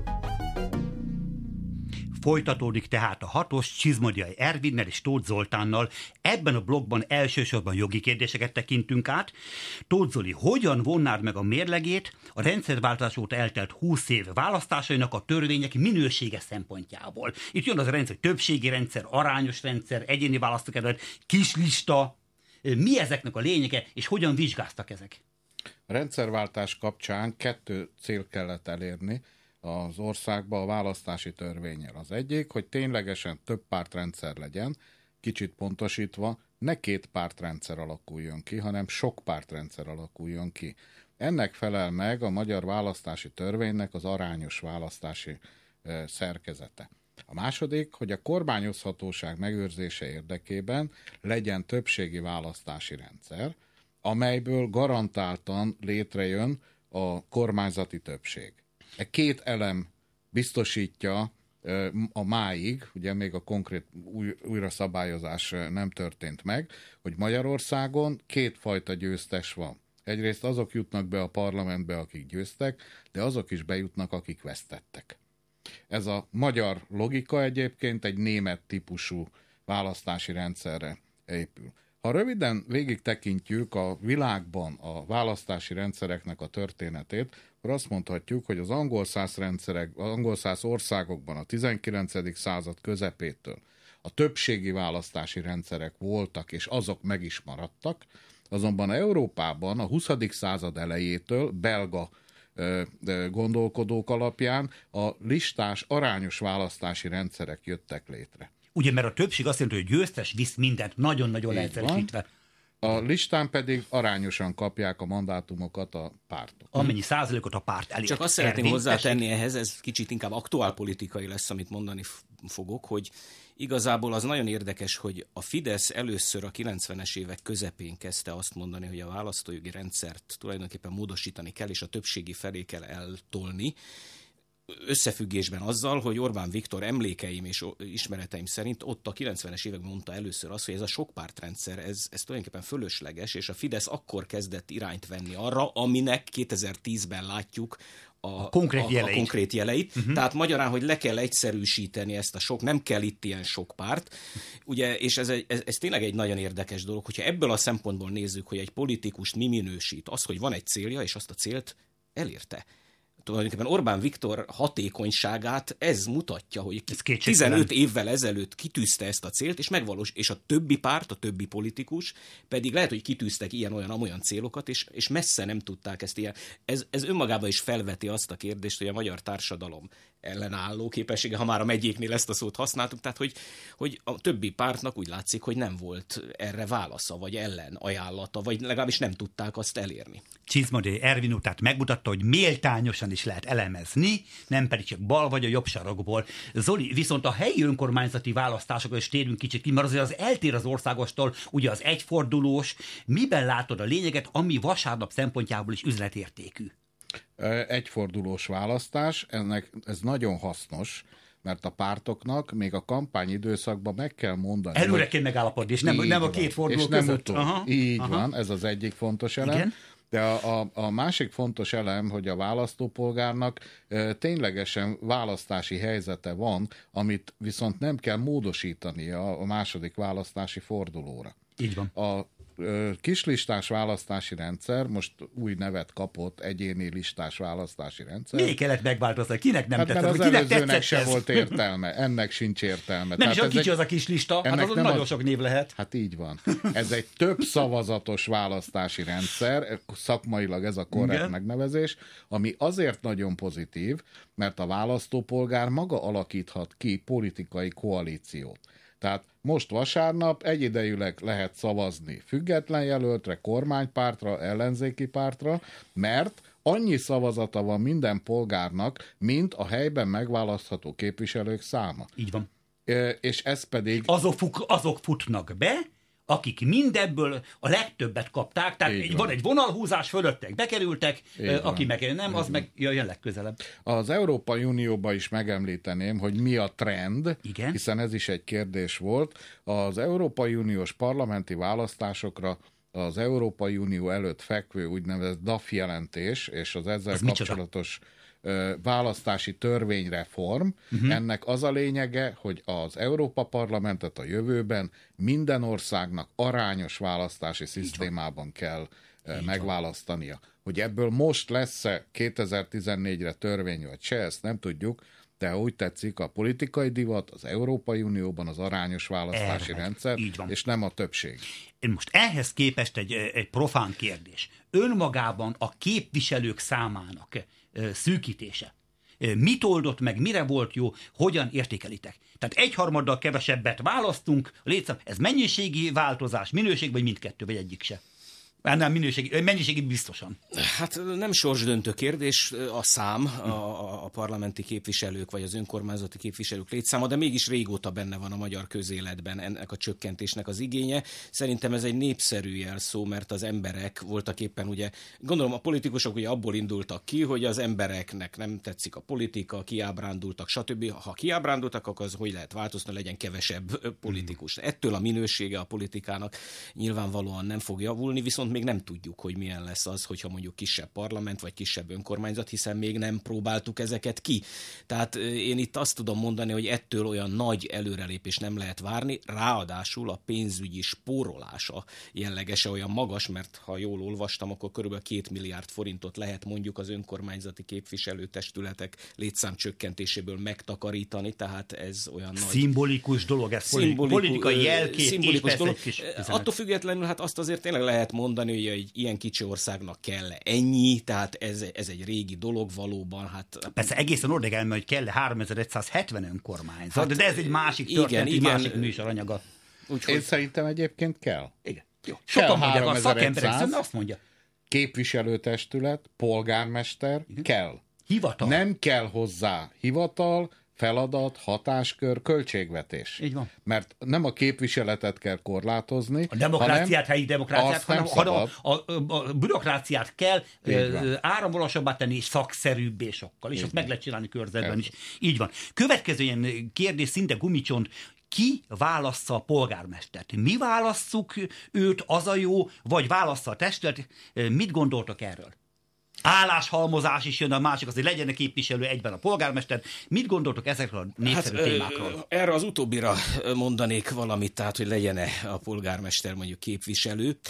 [SPEAKER 5] Folytatódik tehát a 6-os Csizmadiai Ervinnel és Tóth Zoltánnal. Ebben a blogban elsősorban jogi kérdéseket tekintünk át. Tóth Zoli, hogyan vonnád meg a mérlegét a rendszerváltás óta eltelt 20 év választásainak a törvények minősége szempontjából? Itt jön az a rendszer, többségi rendszer, arányos rendszer, egyéni választókerület, kislista. Mi ezeknek a lényege, és hogyan vizsgáztak ezek?
[SPEAKER 6] A rendszerváltás kapcsán 2 cél kellett elérni az országba a választási törvénnyel. Az egyik, hogy ténylegesen több pártrendszer legyen, kicsit pontosítva, ne 2 pártrendszer alakuljon ki, hanem sok pártrendszer alakuljon ki. Ennek felel meg a magyar választási törvénynek az arányos választási szerkezete. A második, hogy a kormányozhatóság megőrzése érdekében legyen többségi választási rendszer, amelyből garantáltan létrejön a kormányzati többség. 2 elem biztosítja a máig, ugye még a konkrét újra szabályozás nem történt meg, hogy Magyarországon 2 fajta győztes van. Egyrészt azok jutnak be a parlamentbe, akik győztek, de azok is bejutnak, akik vesztettek. Ez a magyar logika egyébként egy német típusú választási rendszerre épül. Ha röviden végig tekintjük a világban a választási rendszereknek a történetét, akkor azt mondhatjuk, hogy az angolszász országokban a 19. század közepétől a többségi választási rendszerek voltak, és azok meg is maradtak, azonban Európában a 20. század elejétől belga gondolkodók alapján a listás, arányos választási rendszerek jöttek létre.
[SPEAKER 5] Ugye, mert a többség azt jelenti, hogy győztes visz mindent, nagyon-nagyon leegyszerűsítve.
[SPEAKER 6] A listán pedig arányosan kapják a mandátumokat a pártok.
[SPEAKER 5] Amennyi százalékot a párt elér.
[SPEAKER 11] Csak azt szeretném hozzátenni ehhez, ez kicsit inkább aktuálpolitikai lesz, amit mondani fogok, hogy igazából az nagyon érdekes, hogy a Fidesz először a 90-es évek közepén kezdte azt mondani, hogy a választójogi rendszert tulajdonképpen módosítani kell, és a többségi felé kell eltolni. összefüggésben azzal, hogy Orbán Viktor emlékeim és ismereteim szerint ott a 90-es években mondta először azt, hogy ez a sokpártrendszer, ez tulajdonképpen fölösleges, és a Fidesz akkor kezdett irányt venni arra, aminek 2010-ben látjuk a konkrét jeleit. Tehát magyarán, hogy le kell egyszerűsíteni ezt a nem kell itt ilyen sok párt. Ugye, és ez tényleg egy nagyon érdekes dolog, hogyha ebből a szempontból nézzük, hogy egy politikust mi minősít, az, hogy van egy célja, és azt a célt elérte. Tulajdonképpen Orbán Viktor hatékonyságát ez mutatja, hogy 15 évvel ezelőtt kitűzte ezt a célt, és a többi párt, a többi politikus pedig lehet, hogy kitűztek ilyen-olyan célokat, és messze nem tudták ezt ilyen. Ez önmagában is felveti azt a kérdést, hogy a magyar társadalom ellenálló képessége, ha már a megyéknél ezt a szót használtuk, tehát hogy a többi pártnak úgy látszik, hogy nem volt erre válasza, vagy ellenajánlata, vagy legalábbis nem tudták azt elérni.
[SPEAKER 5] Csizmadé Ervin úr tehát megmutatta, hogy méltányosan is lehet elemezni, nem pedig csak bal vagy a jobb sarokból. Zoli, viszont a helyi önkormányzati választásokra is térünk kicsit ki, mert azért az eltér az országostól, ugye az egyfordulós. Miben látod a lényeget, ami vasárnap szempontjából is üzletértékű?
[SPEAKER 6] Egyfordulós választás, ez nagyon hasznos, mert a pártoknak még a kampányidőszakban meg kell mondani.
[SPEAKER 5] Előre kell megállapodni, és nem a két forduló között.
[SPEAKER 6] Így van, ez az egyik fontos elem.
[SPEAKER 5] Igen?
[SPEAKER 6] De a másik fontos elem, hogy a választópolgárnak ténylegesen választási helyzete van, amit viszont nem kell módosítani a második választási fordulóra.
[SPEAKER 5] Így van.
[SPEAKER 6] A kislistás választási rendszer most új nevet kapott, egyéni listás választási rendszer.
[SPEAKER 5] Miért kellett megváltozni? Kinek nem tetszett?
[SPEAKER 6] Mert az
[SPEAKER 5] kinek
[SPEAKER 6] előzőnek se volt értelme, ennek sincs értelme.
[SPEAKER 5] Nem is a kicsi az a kis lista, hát azon nagyon sok név lehet.
[SPEAKER 6] Hát így van. Ez egy több szavazatos választási rendszer, szakmailag ez a korrekt megnevezés, ami azért nagyon pozitív, mert a választópolgár maga alakíthat ki politikai koalíciót. Tehát most vasárnap egyidejűleg lehet szavazni független jelöltre, kormánypártra, ellenzéki pártra, mert annyi szavazata van minden polgárnak, mint a helyben megválasztható képviselők száma.
[SPEAKER 5] Így van.
[SPEAKER 6] És ez pedig...
[SPEAKER 5] Azok futnak be, akik mindebből a legtöbbet kapták, tehát van egy vonalhúzás, fölöttek bekerültek, aki meg nem, az meg jön legközelebb.
[SPEAKER 6] Az Európai Unióban is megemlíteném, hogy mi a trend,
[SPEAKER 5] igen?
[SPEAKER 6] Hiszen ez is egy kérdés volt. Az Európai Uniós parlamenti választásokra az Európai Unió előtt fekvő úgynevezett DAF jelentés, és az ezzel kapcsolatos választási törvényreform. Ennek az a lényege, hogy az Európa Parlamentet a jövőben minden országnak arányos választási szisztémában kell megválasztania. Hogy ebből most lesz-e 2014-re törvény vagy se, ezt nem tudjuk, de úgy tetszik, a politikai divat az Európai Unióban az arányos választási rendszer, és nem a többség.
[SPEAKER 5] Most ehhez képest egy profán kérdés. Önmagában a képviselők számának szűkítése mit oldott meg, mire volt jó, hogyan értékelitek? Tehát 1/3 kevesebbet választunk, ez mennyiségi változás, minőség, vagy mindkettő, vagy egyik se? Nem, mennyiségi biztosan.
[SPEAKER 11] Hát nem sorsdöntő kérdés a szám, a parlamenti képviselők vagy az önkormányzati képviselők létszáma, de mégis régóta benne van a magyar közéletben ennek a csökkentésnek az igénye. Szerintem ez egy népszerű jelszó, mert az emberek voltak éppen ugye, gondolom a politikusok ugye abból indultak ki, hogy az embereknek nem tetszik a politika, kiábrándultak, stb. Ha kiábrándultak, akkor az hogy lehet változni, legyen kevesebb politikus. Ettől a minősége a politikának nyilvánvalóan nem fog javulni, viszont még nem tudjuk, hogy milyen lesz az, hogyha mondjuk kisebb parlament, vagy kisebb önkormányzat, hiszen még nem próbáltuk ezeket ki. Tehát én itt azt tudom mondani, hogy ettől olyan nagy előrelépés nem lehet várni, ráadásul a pénzügyi spórolása jellegese olyan magas, mert ha jól olvastam, akkor körülbelül 2 milliárd forintot lehet mondjuk az önkormányzati képviselőtestületek létszámcsökkentéséből megtakarítani, tehát ez olyan nagy...
[SPEAKER 5] Szimbolikus dolog, ez politikai jelkép.
[SPEAKER 11] Szimbolikus dolog. Attól függetlenül hát azt azért tényleg lehet mondani, hogy egy ilyen kicsi országnak kell ennyi, tehát ez egy régi dolog valóban. Hát...
[SPEAKER 5] Persze egészen odaig elmegy, hogy kell 3170 önkormányzat, hát, de ez egy másik történet, egy másik műsoranyaga.
[SPEAKER 6] Úgyhogy... Én szerintem egyébként kell.
[SPEAKER 5] Igen. Jó. Sokan mondják, a szakemberek szerintem azt mondja.
[SPEAKER 6] Képviselőtestület, polgármester, kell.
[SPEAKER 5] Hivatal.
[SPEAKER 6] Nem kell hozzá hivatal, feladat, hatáskör, költségvetés.
[SPEAKER 5] Így van.
[SPEAKER 6] Mert nem a képviseletet kell korlátozni,
[SPEAKER 5] a demokráciát, helyi demokráciát, hanem a bürokráciát kell áramvolasabbá tenni, és szakszerűbbé sokkal, és azt meg lehet csinálni körzetben is. Így van. Következő ilyen kérdés, szinte gumicsont, ki válassza a polgármestert? Mi válasszuk őt, az a jó, vagy válassza a testület? Mit gondoltok erről? Álláshalmozás is jön, a másik az, hogy legyen a képviselő egyben a polgármester. Mit gondoltok ezekről a népszerű témákról?
[SPEAKER 11] Erre az utóbbira mondanék valamit, tehát, hogy legyen-e a polgármester mondjuk képviselő.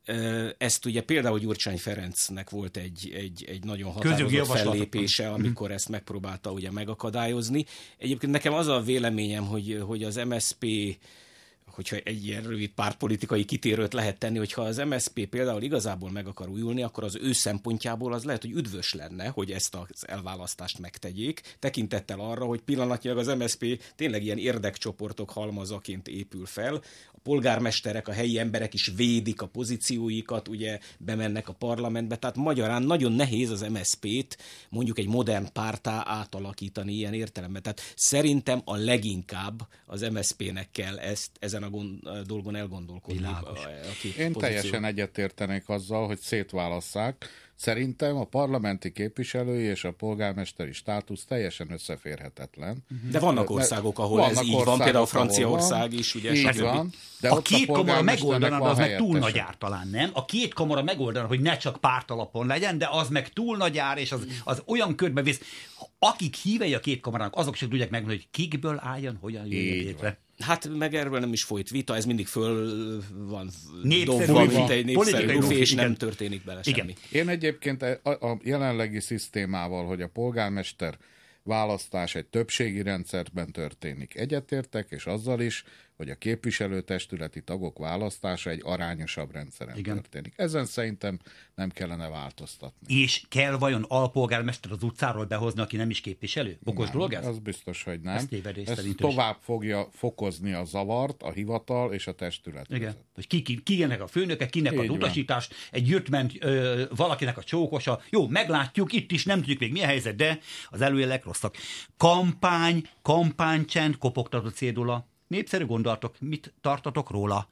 [SPEAKER 11] Ezt ugye például Gyurcsány Ferencnek volt egy nagyon határozott fellépése, amikor ezt megpróbálta ugye megakadályozni. Egyébként nekem az a véleményem, hogy az MSZP, hogyha egy ilyen rövid pártpolitikai kitérőt lehet tenni, hogyha az MSZP például igazából meg akar újulni, akkor az ő szempontjából az lehet, hogy üdvös lenne, hogy ezt az elválasztást megtegyék, tekintettel arra, hogy pillanatnyilag az MSZP tényleg ilyen érdekcsoportok halmazaként épül fel. A polgármesterek, a helyi emberek is védik a pozícióikat, ugye bemennek a parlamentbe, tehát magyarán nagyon nehéz az MSZP-t mondjuk egy modern párttá átalakítani ilyen értelemben. Tehát szerintem a leginkább az MSZP-nek kell ezen a dolgon elgondolkodni.
[SPEAKER 6] Én teljesen egyetértenék azzal, hogy szétválasszák. Szerintem a parlamenti képviselői és a polgármesteri státusz teljesen összeférhetetlen.
[SPEAKER 11] De vannak országok, ahol ez így van, például Franciaország is. Ugye,
[SPEAKER 6] így van.
[SPEAKER 5] De a két kamara megoldaná, az meg túl nagy ár talán, nem? A két kamara megoldaná, hogy ne csak pártalapon legyen, de az meg túl nagy ár, és az olyan körbe visz. Akik hívei a két kamarának, azok sem tudják megmondani, hogy kikből álljon, hogyan jöjjön létre.
[SPEAKER 11] Hát meg erről nem is folyt vita, ez mindig föl van
[SPEAKER 5] dobva,
[SPEAKER 11] mint egy népszerű lufi, és nem történik bele semmi.
[SPEAKER 6] Én egyébként a jelenlegi szisztémával, hogy a polgármester választás egy többségi rendszerben történik, egyetértek, és azzal is, hogy a képviselőtestületi tagok választása egy arányosabb rendszeren történik. Ezen szerintem nem kellene változtatni.
[SPEAKER 5] És kell vajon alpolgármester az utcáról behozni, aki nem is képviselő? Okos dolog ez?
[SPEAKER 6] Az biztos, hogy nem. Ez tovább fogja fokozni a zavart a hivatal és a testület.
[SPEAKER 5] Igen. Hogy kinek a főnöke, kinek az utasítás, egy jött-ment valakinek a csókosa. Jó, meglátjuk, itt is nem tudjuk még mi a helyzet, de az előjelek rosszak. Kampánycsend, kopogtató cédula. Népszerű gondolatok, mit tartatok róla?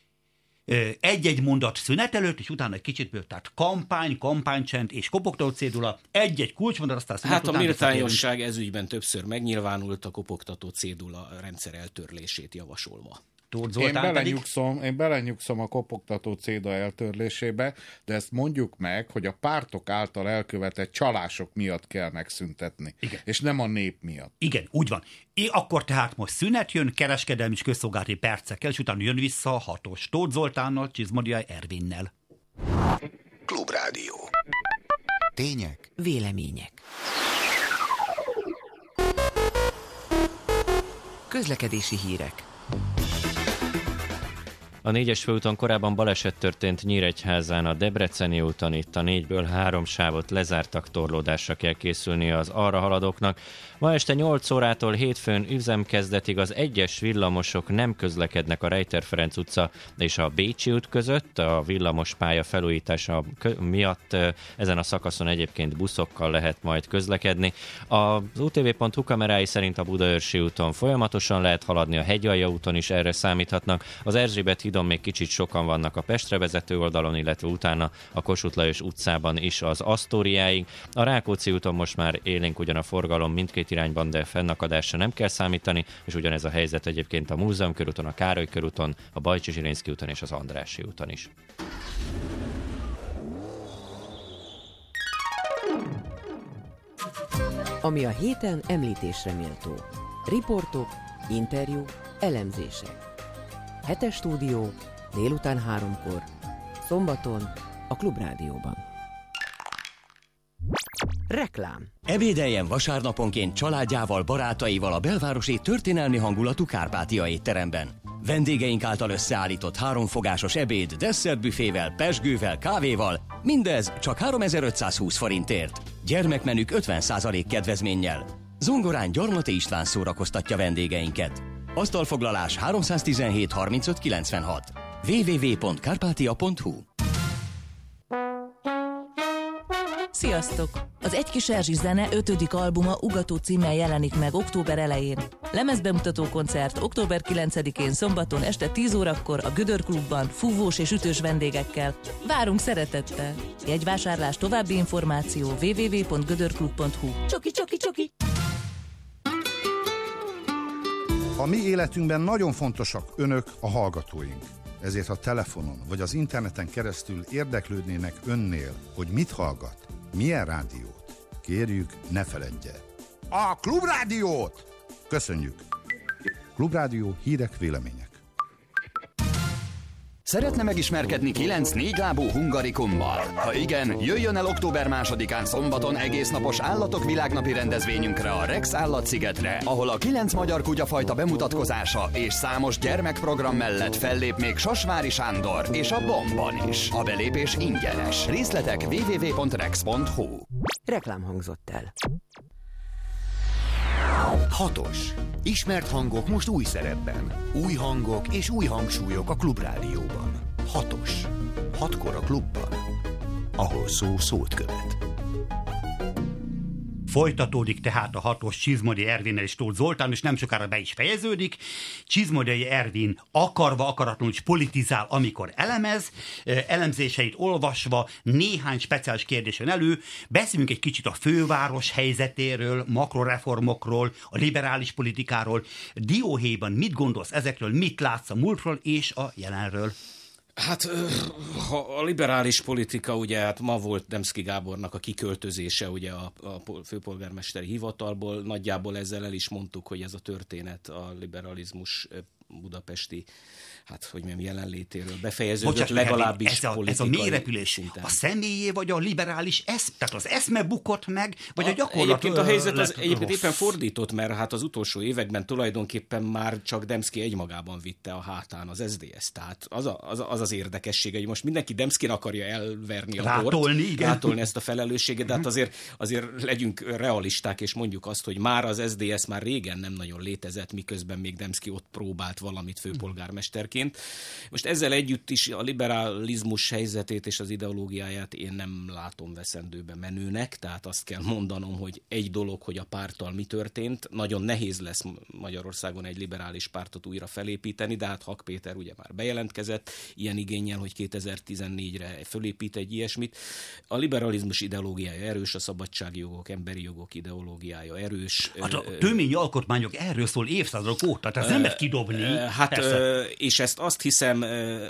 [SPEAKER 5] Egy-egy mondat szünet előtt, és utána egy kicsit bőtt. Tehát kampánycsend és kopogtató cédula, egy-egy kulcsmondat, aztán szünet
[SPEAKER 11] után. Hát a méltányosság ezügyben többször megnyilvánult, a kopogtató cédula rendszer eltörlését javasolva.
[SPEAKER 6] Én belenyugszom a kopogtató cédula eltörlésébe, de ezt mondjuk meg, hogy a pártok által elkövetett csalások miatt kell megszüntetni, és nem a nép miatt.
[SPEAKER 5] Igen, úgy van. Akkor tehát most szünet jön, kereskedelmi és közszolgálati percekkel, és utána jön vissza a 6-os Tóth Zoltánnal, Csizmadia Ervinnel.
[SPEAKER 2] Klubrádió. Tények.
[SPEAKER 3] Vélemények. Közlekedési hírek.
[SPEAKER 8] A 4-es főúton korábban baleset történt Nyíregyházán, a Debreceni úton, itt a 4-ből 3 sávot lezártak, torlódásra kell készülni az arra haladóknak. Ma este 8 órától hétfőn üzemkezdetig az egyes villamosok nem közlekednek a Rejter Ferenc utca és a Bécsi út között. A villamospálya felújítása miatt ezen a szakaszon egyébként buszokkal lehet majd közlekedni. Az UTV.hu kamerái szerint a Budaörsi úton folyamatosan lehet haladni, a Hegyalja úton is erre számíthatnak. Az Erzsébet hídon még kicsit sokan vannak a Pestre vezető oldalon, illetve utána a Kossuth Lajos utcában is az Asztóriáig. A Rákóczi úton most már élénk ugyan a forgalom mindkét irányban, de fennakadásra nem kell számítani, és ugyanez a helyzet egyébként a Múzeum körúton, a Károly körúton, a Bajcsi-Zsirinszky úton és az Andrássy úton is.
[SPEAKER 3] Ami a héten említésre méltó. Riportok, interjú, elemzések. 7-es stúdió, délután 3-kor, szombaton a Klubrádióban. Reklám.
[SPEAKER 12] Ebédeljen vasárnaponként családjával, barátaival a belvárosi történelmi hangulatú Kárpátia étteremben. Vendégeink által összeállított 3 fogásos ebéd, desszertbüfével, pezsgővel, kávéval, mindez csak 3520 forintért. Gyermekmenük 50% kedvezménnyel. Zongorán Gyarmati István szórakoztatja vendégeinket. Asztalfoglalás 317 35 96. www.karpatia.hu.
[SPEAKER 13] Sziasztok! Az Egy kis Erzsi zene 5. albuma Ugató címmel jelenik meg október elején. Lemezbemutató koncert október 9-én szombaton este 10 órakor a Gödör Klubban fúvós és ütős vendégekkel. Várunk szeretettel! Jegyvásárlás, további információ www.gödörklub.hu. Csoki, csoki, csoki!
[SPEAKER 14] A mi életünkben nagyon fontosak önök, a hallgatóink. Ezért ha telefonon vagy az interneten keresztül érdeklődnének önnél, hogy mit hallgat, milyen rádiót, kérjük, ne feledje. A Klubrádiót! Köszönjük! Klubrádió, hírek, vélemények.
[SPEAKER 15] Szeretne megismerkedni 9 négylábú hungarikummal? Ha igen, jöjjön el október 2-án szombaton egésznapos állatok világnapi rendezvényünkre a Rex Állatszigetre, ahol a 9 magyar kutyafajta bemutatkozása és számos gyermekprogram mellett fellép még Sasvári Sándor és a Bomban is. A belépés ingyenes. Részletek www.rex.hu.
[SPEAKER 3] Reklám hangzott el.
[SPEAKER 2] 6. Ismert hangok most új szerepben. Új hangok és új hangsúlyok a Klubrádióban. 6. 6-kor a klubban, ahol szó szót követ.
[SPEAKER 5] Folytatódik tehát a 6-os Csizmadi Ervinnel és Tóth Zoltán, és nem sokára be is fejeződik. Csizmadi Ervin akarva, akaratlanul is politizál, amikor elemez, elemzéseit olvasva néhány speciális kérdés jön elő. Beszélünk egy kicsit a főváros helyzetéről, makroreformokról, a liberális politikáról. Dióhéjban mit gondolsz ezekről, mit látsz a múltról és a jelenről?
[SPEAKER 11] Hát a liberális politika, ugye hát ma volt Demszky Gábornak a kiköltözése ugye a főpolgármesteri hivatalból, nagyjából ezzel el is mondtuk, hogy ez a történet a liberalizmus budapesti, hát hogy mondjam, jelenlétéről befejeződött, legalábbis politikai
[SPEAKER 5] ez a mélyrepülés
[SPEAKER 11] szinten.
[SPEAKER 5] A személyé vagy a liberális tehát az eszme bukott meg, vagy a gyakorlat?
[SPEAKER 11] Egyébként a helyzet az egyébként éppen fordított, mert hát az utolsó években tulajdonképpen már csak Demszky egymagában vitte a hátán az SZDSZ-t. Tehát az érdekesség, hogy most mindenki Demszkyn akarja elverni a bort, rátolni ezt a felelősséget, de hát azért legyünk realisták, és mondjuk azt, hogy már az SZDSZ már régen nem nagyon létezett, miközben még Demszky ott próbált valamit főpolgármesterként. Most ezzel együtt is a liberalizmus helyzetét és az ideológiáját én nem látom veszendőbe menőnek, tehát azt kell mondanom, hogy egy dolog, hogy a párttal mi történt, nagyon nehéz lesz Magyarországon egy liberális pártot újra felépíteni, de hát Hak Péter ugye már bejelentkezett ilyen igénnyel, hogy 2014-re fölépít egy ilyesmit. A liberalizmus ideológiája erős, a szabadságjogok, emberi jogok ideológiája erős.
[SPEAKER 5] Hát a töményi alkotmányok erről szól évszázadok óta, tehát nem lehet kidobni.
[SPEAKER 11] Hát, és ezt azt hiszem,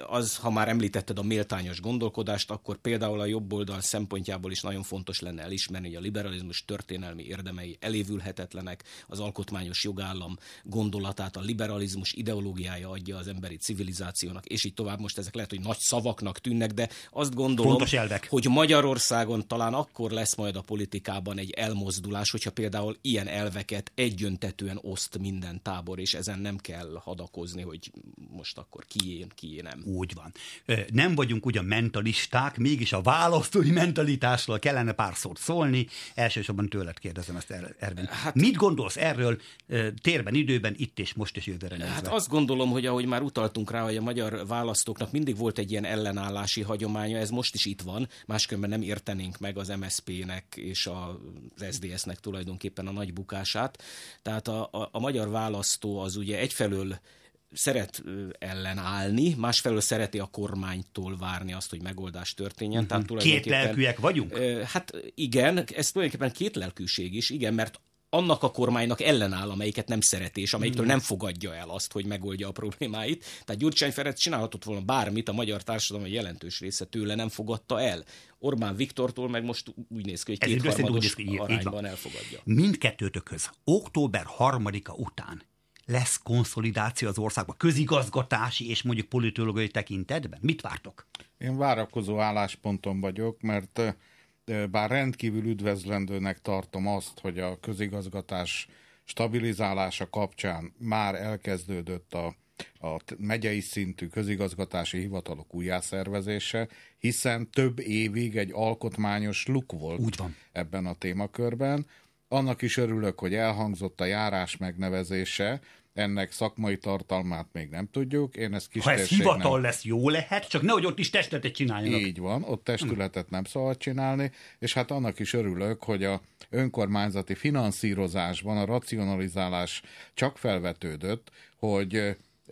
[SPEAKER 11] ha már említetted a méltányos gondolkodást, akkor például a jobb oldal szempontjából is nagyon fontos lenne elismerni, hogy a liberalizmus történelmi érdemei elévülhetetlenek, az alkotmányos jogállam gondolatát, a liberalizmus ideológiája adja az emberi civilizációnak, és így tovább. Most ezek lehet, hogy nagy szavaknak tűnnek, de azt gondolom, hogy Magyarországon talán akkor lesz majd a politikában egy elmozdulás, hogyha például ilyen elveket egyöntetűen oszt minden tábor, és ezen nem kell hadakozni, hogy most akkor kié nem.
[SPEAKER 5] Úgy van. Nem vagyunk ugyan mentalisták, mégis a választói mentalitásról kellene pár szót szólni. Elsősorban tőled kérdezem ezt, Ervin. Hát, mit gondolsz erről térben, időben, itt és most és jövőre nézve?
[SPEAKER 11] Hát azt gondolom, hogy ahogy már utaltunk rá, hogy a magyar választóknak mindig volt egy ilyen ellenállási hagyománya, ez most is itt van, máskülönben nem értenénk meg az MSZP-nek és az SZDSZ-nek tulajdonképpen a nagy bukását. Tehát a magyar választó az ugye egyfelől szeret ellenállni, másfelől szereti a kormánytól várni azt, hogy megoldás történjen. Tehát
[SPEAKER 5] kétlelkűek vagyunk?
[SPEAKER 11] Hát igen, ez tulajdonképpen kétlelkűség is, igen, mert annak a kormánynak ellenáll, amelyiket nem szereti, és amelyiktől nem fogadja el azt, hogy megoldja a problémáit. Tehát Gyurcsány Ferenc csinálhatott volna bármit, a magyar társadalom jelentős része tőle nem fogadta el. Orbán Viktortól meg most úgy néz ki, hogy 2/3 arányban elfogadja.
[SPEAKER 5] Mindkettőtökhöz október 3-a után lesz konszolidáció az országban, közigazgatási és mondjuk politológiai tekintetben? Mit vártok?
[SPEAKER 6] Én várakozó állásponton vagyok, mert bár rendkívül üdvözlendőnek tartom azt, hogy a közigazgatás stabilizálása kapcsán már elkezdődött a megyei szintű közigazgatási hivatalok újjászervezése, hiszen több évig egy alkotmányos luk volt ebben a témakörben. Annak is örülök, hogy elhangzott a járás megnevezése, ennek szakmai tartalmát még nem tudjuk. Én ezt
[SPEAKER 5] ha ez hivatal lesz, jó lehet, csak nehogy ott is testületet csináljanak.
[SPEAKER 6] Így van, ott testületet nem szabad csinálni, és hát annak is örülök, hogy a önkormányzati finanszírozásban a racionalizálás csak felvetődött, hogy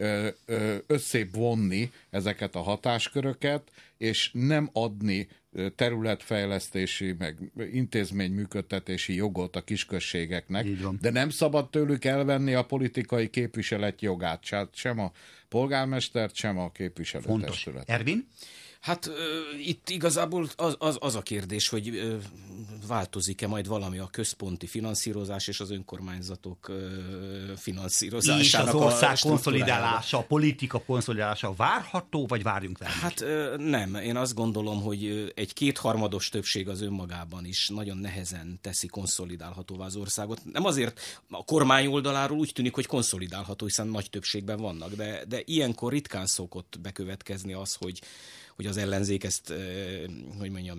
[SPEAKER 6] összébb vonni ezeket a hatásköröket, és nem adni területfejlesztési, meg intézményműködtetési jogot a kisközségeknek, de nem szabad tőlük elvenni a politikai képviselet jogát, sem a polgármestert, sem a képviselőtestület.
[SPEAKER 5] Ervin?
[SPEAKER 11] Hát itt igazából az a kérdés, hogy változik-e majd valami a központi finanszírozás és az önkormányzatok finanszírozásának
[SPEAKER 5] és az ország konszolidálása, a politika konszolidálása várható, vagy várjunk vele?
[SPEAKER 11] Hát nem. Én azt gondolom, hogy egy kétharmados többség az önmagában is nagyon nehezen teszi konszolidálhatóvá az országot. Nem azért a kormány oldaláról úgy tűnik, hogy konszolidálható, hiszen nagy többségben vannak, de ilyenkor ritkán szokott bekövetkezni az, hogy az ellenzék ezt, hogy mondjam,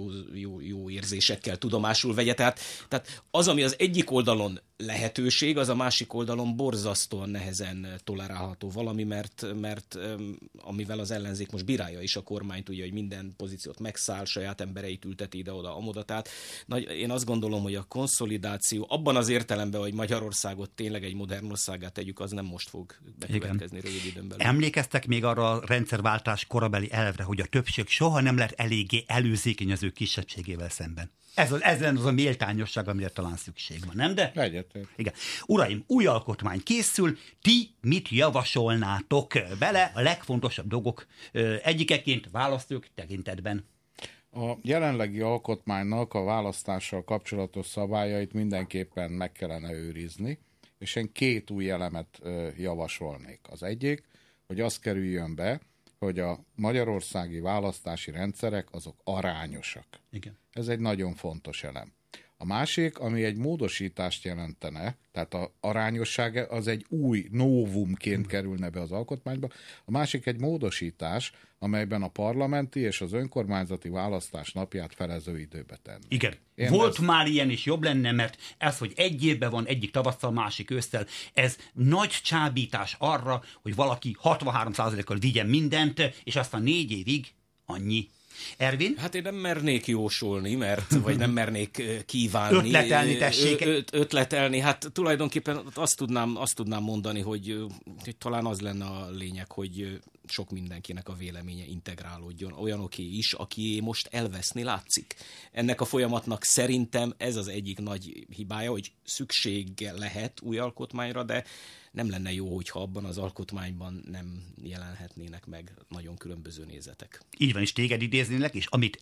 [SPEAKER 11] jó érzésekkel tudomásul vegye. Tehát az, ami az egyik oldalon lehetőség, az a másik oldalon borzasztóan nehezen tolerálható valami, mert amivel az ellenzék most bírálja is a kormányt, ugye, hogy minden pozíciót megszáll, saját embereit ülteti ide-oda, amoda. Tehát én azt gondolom, hogy a konszolidáció abban az értelemben, hogy Magyarországot tényleg egy modern országgá tegyük, az nem most fog bekövetkezni rövid időn belül.
[SPEAKER 5] Emlékeztek még arra a rendszerváltás korabeli elvre, hogy a többség soha nem lett eléggé előzékenyező kisebbségével szemben. Ez lenne az a méltányosság, amire talán szükség van, nem? De?
[SPEAKER 6] Egyetlen.
[SPEAKER 5] Igen. Uraim, új alkotmány készül, ti mit javasolnátok bele a legfontosabb dolgok egyikeként választók tekintetben?
[SPEAKER 6] A jelenlegi alkotmánynak a választással kapcsolatos szabályait mindenképpen meg kellene őrizni, és én 2 új elemet javasolnék. Az egyik, hogy az kerüljön be, hogy a magyarországi választási rendszerek azok arányosak.
[SPEAKER 5] Igen.
[SPEAKER 6] Ez egy nagyon fontos elem. A másik, ami egy módosítást jelentene, tehát az arányosság az egy új novumként kerülne be az alkotmányba, a másik egy módosítás, amelyben a parlamenti és az önkormányzati választás napját felező időbe tenni.
[SPEAKER 5] Igen. Volt már ilyen is, jobb lenne, mert ez, hogy egy évben van egyik tavasszal, másik ősszel, ez nagy csábítás arra, hogy valaki 63%-kal vigyen mindent, és aztán 4 évig annyi. Ervin?
[SPEAKER 11] Hát én nem mernék jósolni, vagy nem mernék kívánni.
[SPEAKER 5] Ötletelni, tessék.
[SPEAKER 11] Ötletelni, hát tulajdonképpen azt tudnám mondani, hogy talán az lenne a lényeg, hogy sok mindenkinek a véleménye integrálódjon. Olyanoké is, aki most elveszni látszik. Ennek a folyamatnak szerintem ez az egyik nagy hibája, hogy szüksége lehet új alkotmányra, de nem lenne jó, hogyha abban az alkotmányban nem jelenhetnének meg nagyon különböző nézetek.
[SPEAKER 5] Így van, is téged idéznélek, és amit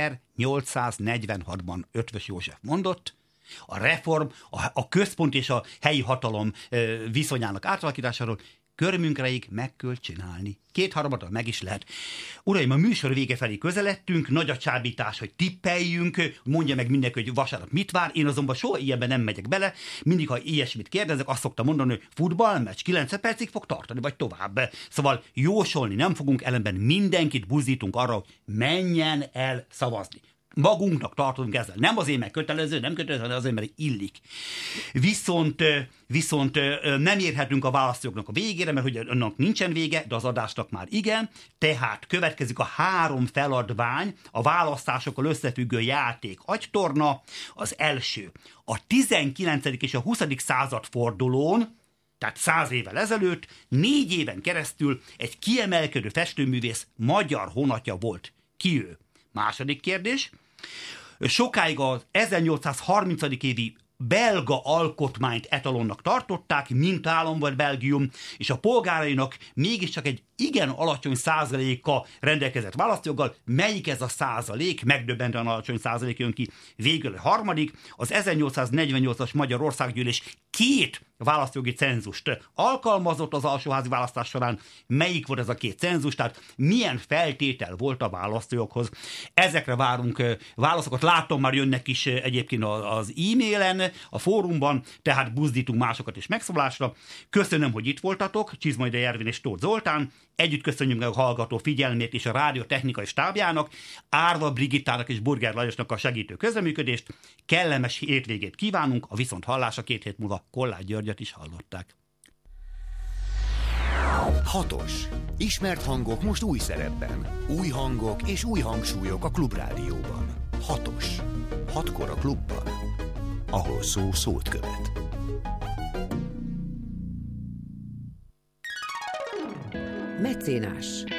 [SPEAKER 5] 1846-ban Eötvös József mondott, a reform, a központ és a helyi hatalom viszonyának átalakításáról körmünkreig meg kell csinálni. 2/3 meg is lehet. Uraim, a műsor vége felé közeledtünk, nagy a csábítás, hogy tippeljünk, mondja meg mindenki, hogy vasárnap mit vár, én azonban soha ilyenben nem megyek bele, mindig, ha ilyesmit kérdezek, azt szoktam mondani, hogy futballmeccs 90 percig fog tartani, vagy tovább. Szóval jósolni nem fogunk, ellenben mindenkit buzdítunk arra, hogy menjen el szavazni. Magunknak tartunk ezzel. Nem azért, mert kötelező, nem kötelező, hanem azért, mert illik. Viszont nem érhetünk a választóknak a végére, mert hogy annak nincsen vége, de az adásnak már igen. Tehát következik a 3 feladvány, a választásokkal összefüggő játék agytorna. Az első. A 19. és a 20. század fordulón, tehát 100 évvel ezelőtt, 4 éven keresztül egy kiemelkedő festőművész magyar honatja volt. Ki ő? Második kérdés. Sokáig az 1830. évi belga alkotmányt etalonnak tartották, mint állam vagy Belgium, és a polgárainak mégiscsak egy igen alacsony százaléka rendelkezett választójoggal. Melyik ez a százalék? Megdöbbentően alacsony százalék jön ki. Végül a harmadik, az 1848-as Magyar Országgyűlés 2 választójogi cenzust alkalmazott az alsóházi választás során. Melyik volt ez a 2 cenzus? Tehát milyen feltétel volt a választójoghoz? Ezekre várunk válaszokat. Látom, már jönnek is egyébként az e-mailen, a fórumban, tehát buzdítunk másokat is megszólásra. Köszönöm, hogy itt voltatok, Csizmaidai Ervin és Tóth Zoltán. Együtt köszönjük meg a hallgató figyelmét és a rádió technikai stábjának, Árva Brigittának és Burger Lajosnak a segítő közreműködést. Kellemes hétvégét kívánunk, a viszonthallásra 2 hét múlva Kolláth Györgyöt is hallották.
[SPEAKER 2] Hatos. Ismert hangok most új szerepben. Új hangok és új hangsúlyok a Klubrádióban. Hatos. Hatkor a klubban, ahol szó szót követ.
[SPEAKER 3] Mecénás.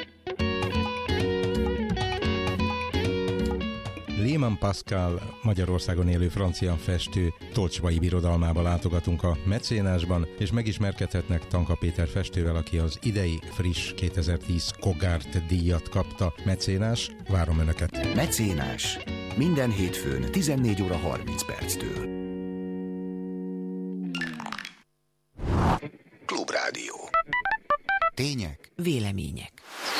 [SPEAKER 16] Léman Pascal, Magyarországon élő francia festő Tolcsvai birodalmába látogatunk a Mecénásban, és megismerkedhetnek Tanka Péter festővel, aki az idei friss 2010 Kogart díjat kapta. Mecénás, várom Önöket!
[SPEAKER 2] Mecénás. Minden hétfőn 14 óra 30 perctől. Klubrádió. Tények.
[SPEAKER 3] Vélemények.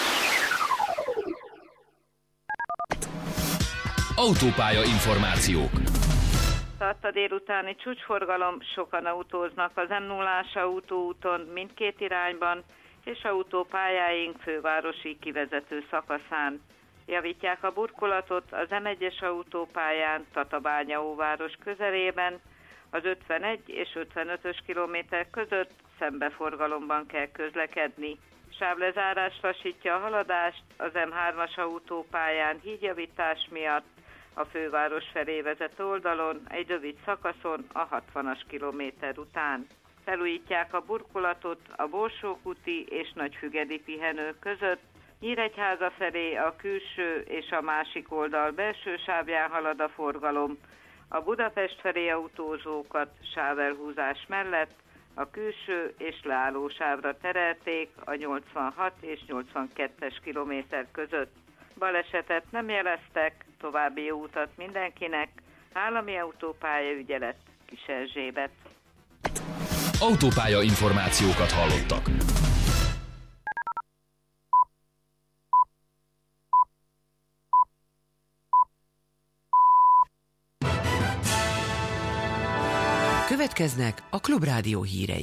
[SPEAKER 17] Autópálya információk.
[SPEAKER 18] Tart a délutáni csúcsforgalom, sokan autóznak az M0-ás autóúton mindkét irányban, és autópályáink fővárosi kivezető szakaszán. Javítják a burkolatot az M1-es autópályán Tatabánya-óváros közelében, az 51 és 55-ös kilométer között szembeforgalomban kell közlekedni. Sávlezárás lassítja a haladást az M3-as autópályán hídjavítás miatt, a főváros felé vezető oldalon egy rövid szakaszon a 60-as kilométer után. Felújítják a burkolatot a Borsókúti és Nagyfügedi pihenő között, Nyíregyháza felé a külső és a másik oldal belső sávján halad a forgalom, a Budapest felé autózókat sávelhúzás mellett a külső és leálló sávra terelték a 86 és 82-es kilométer között. Balesetet nem jeleztek, további jó utat mindenkinek. Állami autópálya ügyelet, Kiserzsébet.
[SPEAKER 17] Autópálya információkat hallottak.
[SPEAKER 3] Következnek a Klubrádió hírei.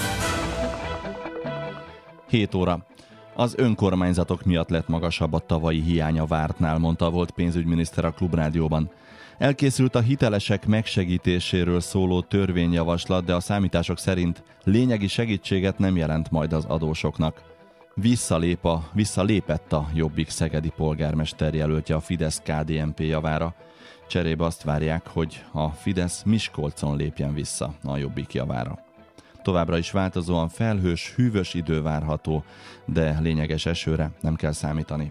[SPEAKER 1] 7 óra. Az önkormányzatok miatt lett magasabb a tavalyi hiány a vártnál, mondta a volt pénzügyminiszter a Klubrádióban. Elkészült a hitelesek megsegítéséről szóló törvényjavaslat, de a számítások szerint lényegi segítséget nem jelent majd az adósoknak. Visszalépett a Jobbik szegedi polgármester jelöltje a Fidesz-KDNP javára. Cserébe azt várják, hogy a Fidesz Miskolcon lépjen vissza a Jobbik javára. Továbbra is változóan felhős, hűvös idő várható, de lényeges esőre nem kell számítani.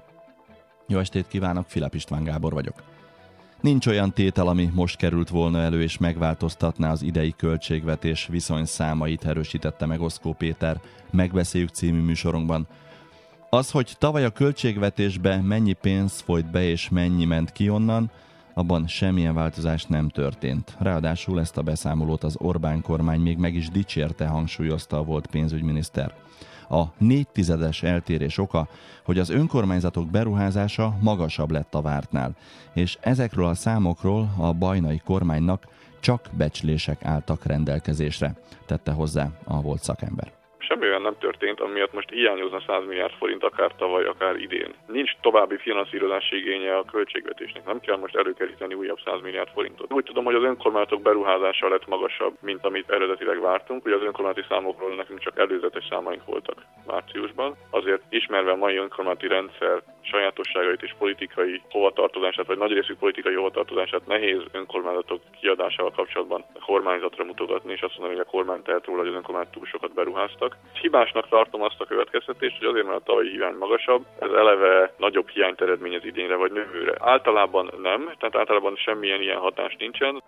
[SPEAKER 1] Jó estét kívánok, Filip István Gábor vagyok. Nincs olyan tétel, ami most került volna elő és megváltoztatná az idei költségvetés viszonyszámait, erősítette meg Oszkó Péter Megbeszéljük című műsorunkban. Az, hogy tavaly a költségvetésbe mennyi pénz folyt be és mennyi ment ki onnan, abban semmilyen változás nem történt. Ráadásul ezt a beszámolót az Orbán kormány még meg is dicsérte, hangsúlyozta a volt pénzügyminiszter. A 0,4 eltérés oka, hogy az önkormányzatok beruházása magasabb lett a vártnál, és ezekről a számokról a bajnai kormánynak csak becslések álltak rendelkezésre, tette hozzá a volt szakember.
[SPEAKER 19] Semmi olyan nem történt, amiatt most hiányozna 100 milliárd forint akár tavaly, akár idén. Nincs további finanszírozási igénye a költségvetésnek, nem kell most előkeríteni újabb 100 milliárd forintot. Úgy tudom, hogy az önkormányzatok beruházása lett magasabb, mint amit eredetileg vártunk. Ugye az önkormányzati számokról nekünk csak előzetes számaink voltak márciusban. Azért ismerve a mai önkormányzati rendszer sajátosságait és politikai hovatartozását, vagy nagy részű politikai hovatartozását nehéz önkormányzatok kiadásával kapcsolatban a kormányzatra mutogatni, és azt mondani, hogy a kormány tehet róla, hogy az önkormányzatok túl sokat beruháztak. Hibásnak tartom azt a következtetést, hogy azért, mert a tavalyi hiány magasabb, ez eleve nagyobb hiányt eredményez idénre vagy jövőre. Általában nem, tehát általában semmilyen ilyen hatás nincsen.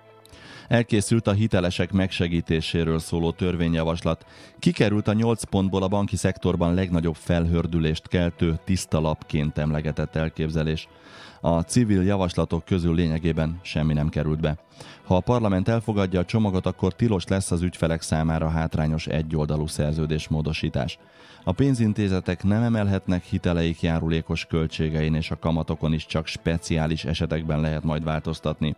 [SPEAKER 1] Elkészült a hitelesek megsegítéséről szóló törvényjavaslat. Kikerült a 8 pontból a banki szektorban legnagyobb felhördülést keltő tiszta lapként emlegetett elképzelés. A civil javaslatok közül lényegében semmi nem került be. Ha a parlament elfogadja a csomagot, akkor tilos lesz az ügyfelek számára hátrányos egyoldalú szerződésmódosítás. A pénzintézetek nem emelhetnek hiteleik járulékos költségein, és a kamatokon is csak speciális esetekben lehet majd változtatni.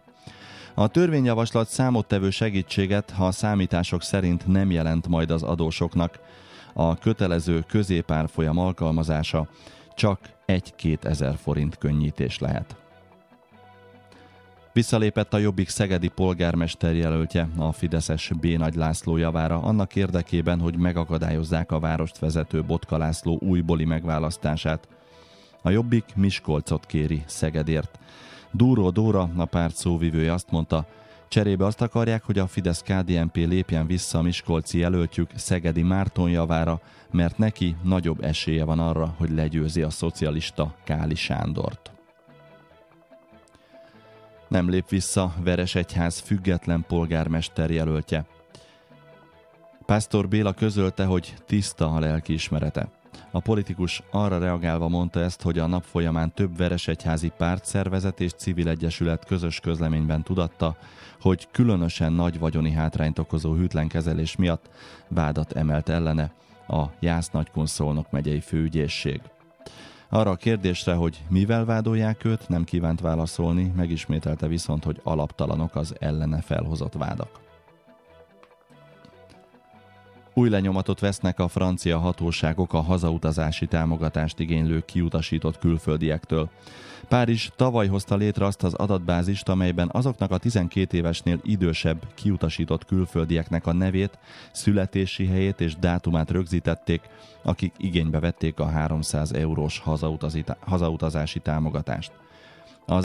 [SPEAKER 1] A törvényjavaslat számottevő segítséget, ha a számítások szerint nem jelent majd az adósoknak. A kötelező középárfolyam alkalmazása csak 1-2 ezer forint könnyítés lehet. Visszalépett a Jobbik szegedi polgármester jelöltje a fideszes B. Nagy László javára annak érdekében, hogy megakadályozzák a várost vezető Botka László újbóli megválasztását. A Jobbik Miskolcot kéri Szegedért. Dúró Dóra, a párt szóvivője azt mondta, cserébe azt akarják, hogy a Fidesz-KDNP lépjen vissza a miskolci jelöltjük Szegedi Márton javára, mert neki nagyobb esélye van arra, hogy legyőzi a szocialista Káli Sándort. Nem lép vissza Veresegyház független polgármester jelöltje. Pásztor Béla közölte, hogy tiszta a lelkiismerete. A politikus arra reagálva mondta ezt, hogy a nap folyamán több veresegyházi pártszervezet és civil egyesület közös közleményben tudatta, hogy különösen nagy vagyoni hátrányt okozó hűtlen kezelés miatt vádat emelt ellene a Jász-Nagykun-Szolnok megyei főügyészség. Arra a kérdésre, hogy mivel vádolják őt, nem kívánt válaszolni, megismételte viszont, hogy alaptalanok az ellene felhozott vádak. Új lenyomatot vesznek a francia hatóságok a hazautazási támogatást igénylő kiutasított külföldiektől. Párizs tavaly hozta létre azt az adatbázist, amelyben azoknak a 12 évesnél idősebb kiutasított külföldieknek a nevét, születési helyét és dátumát rögzítették, akik igénybe vették a 300 eurós hazautazási támogatást.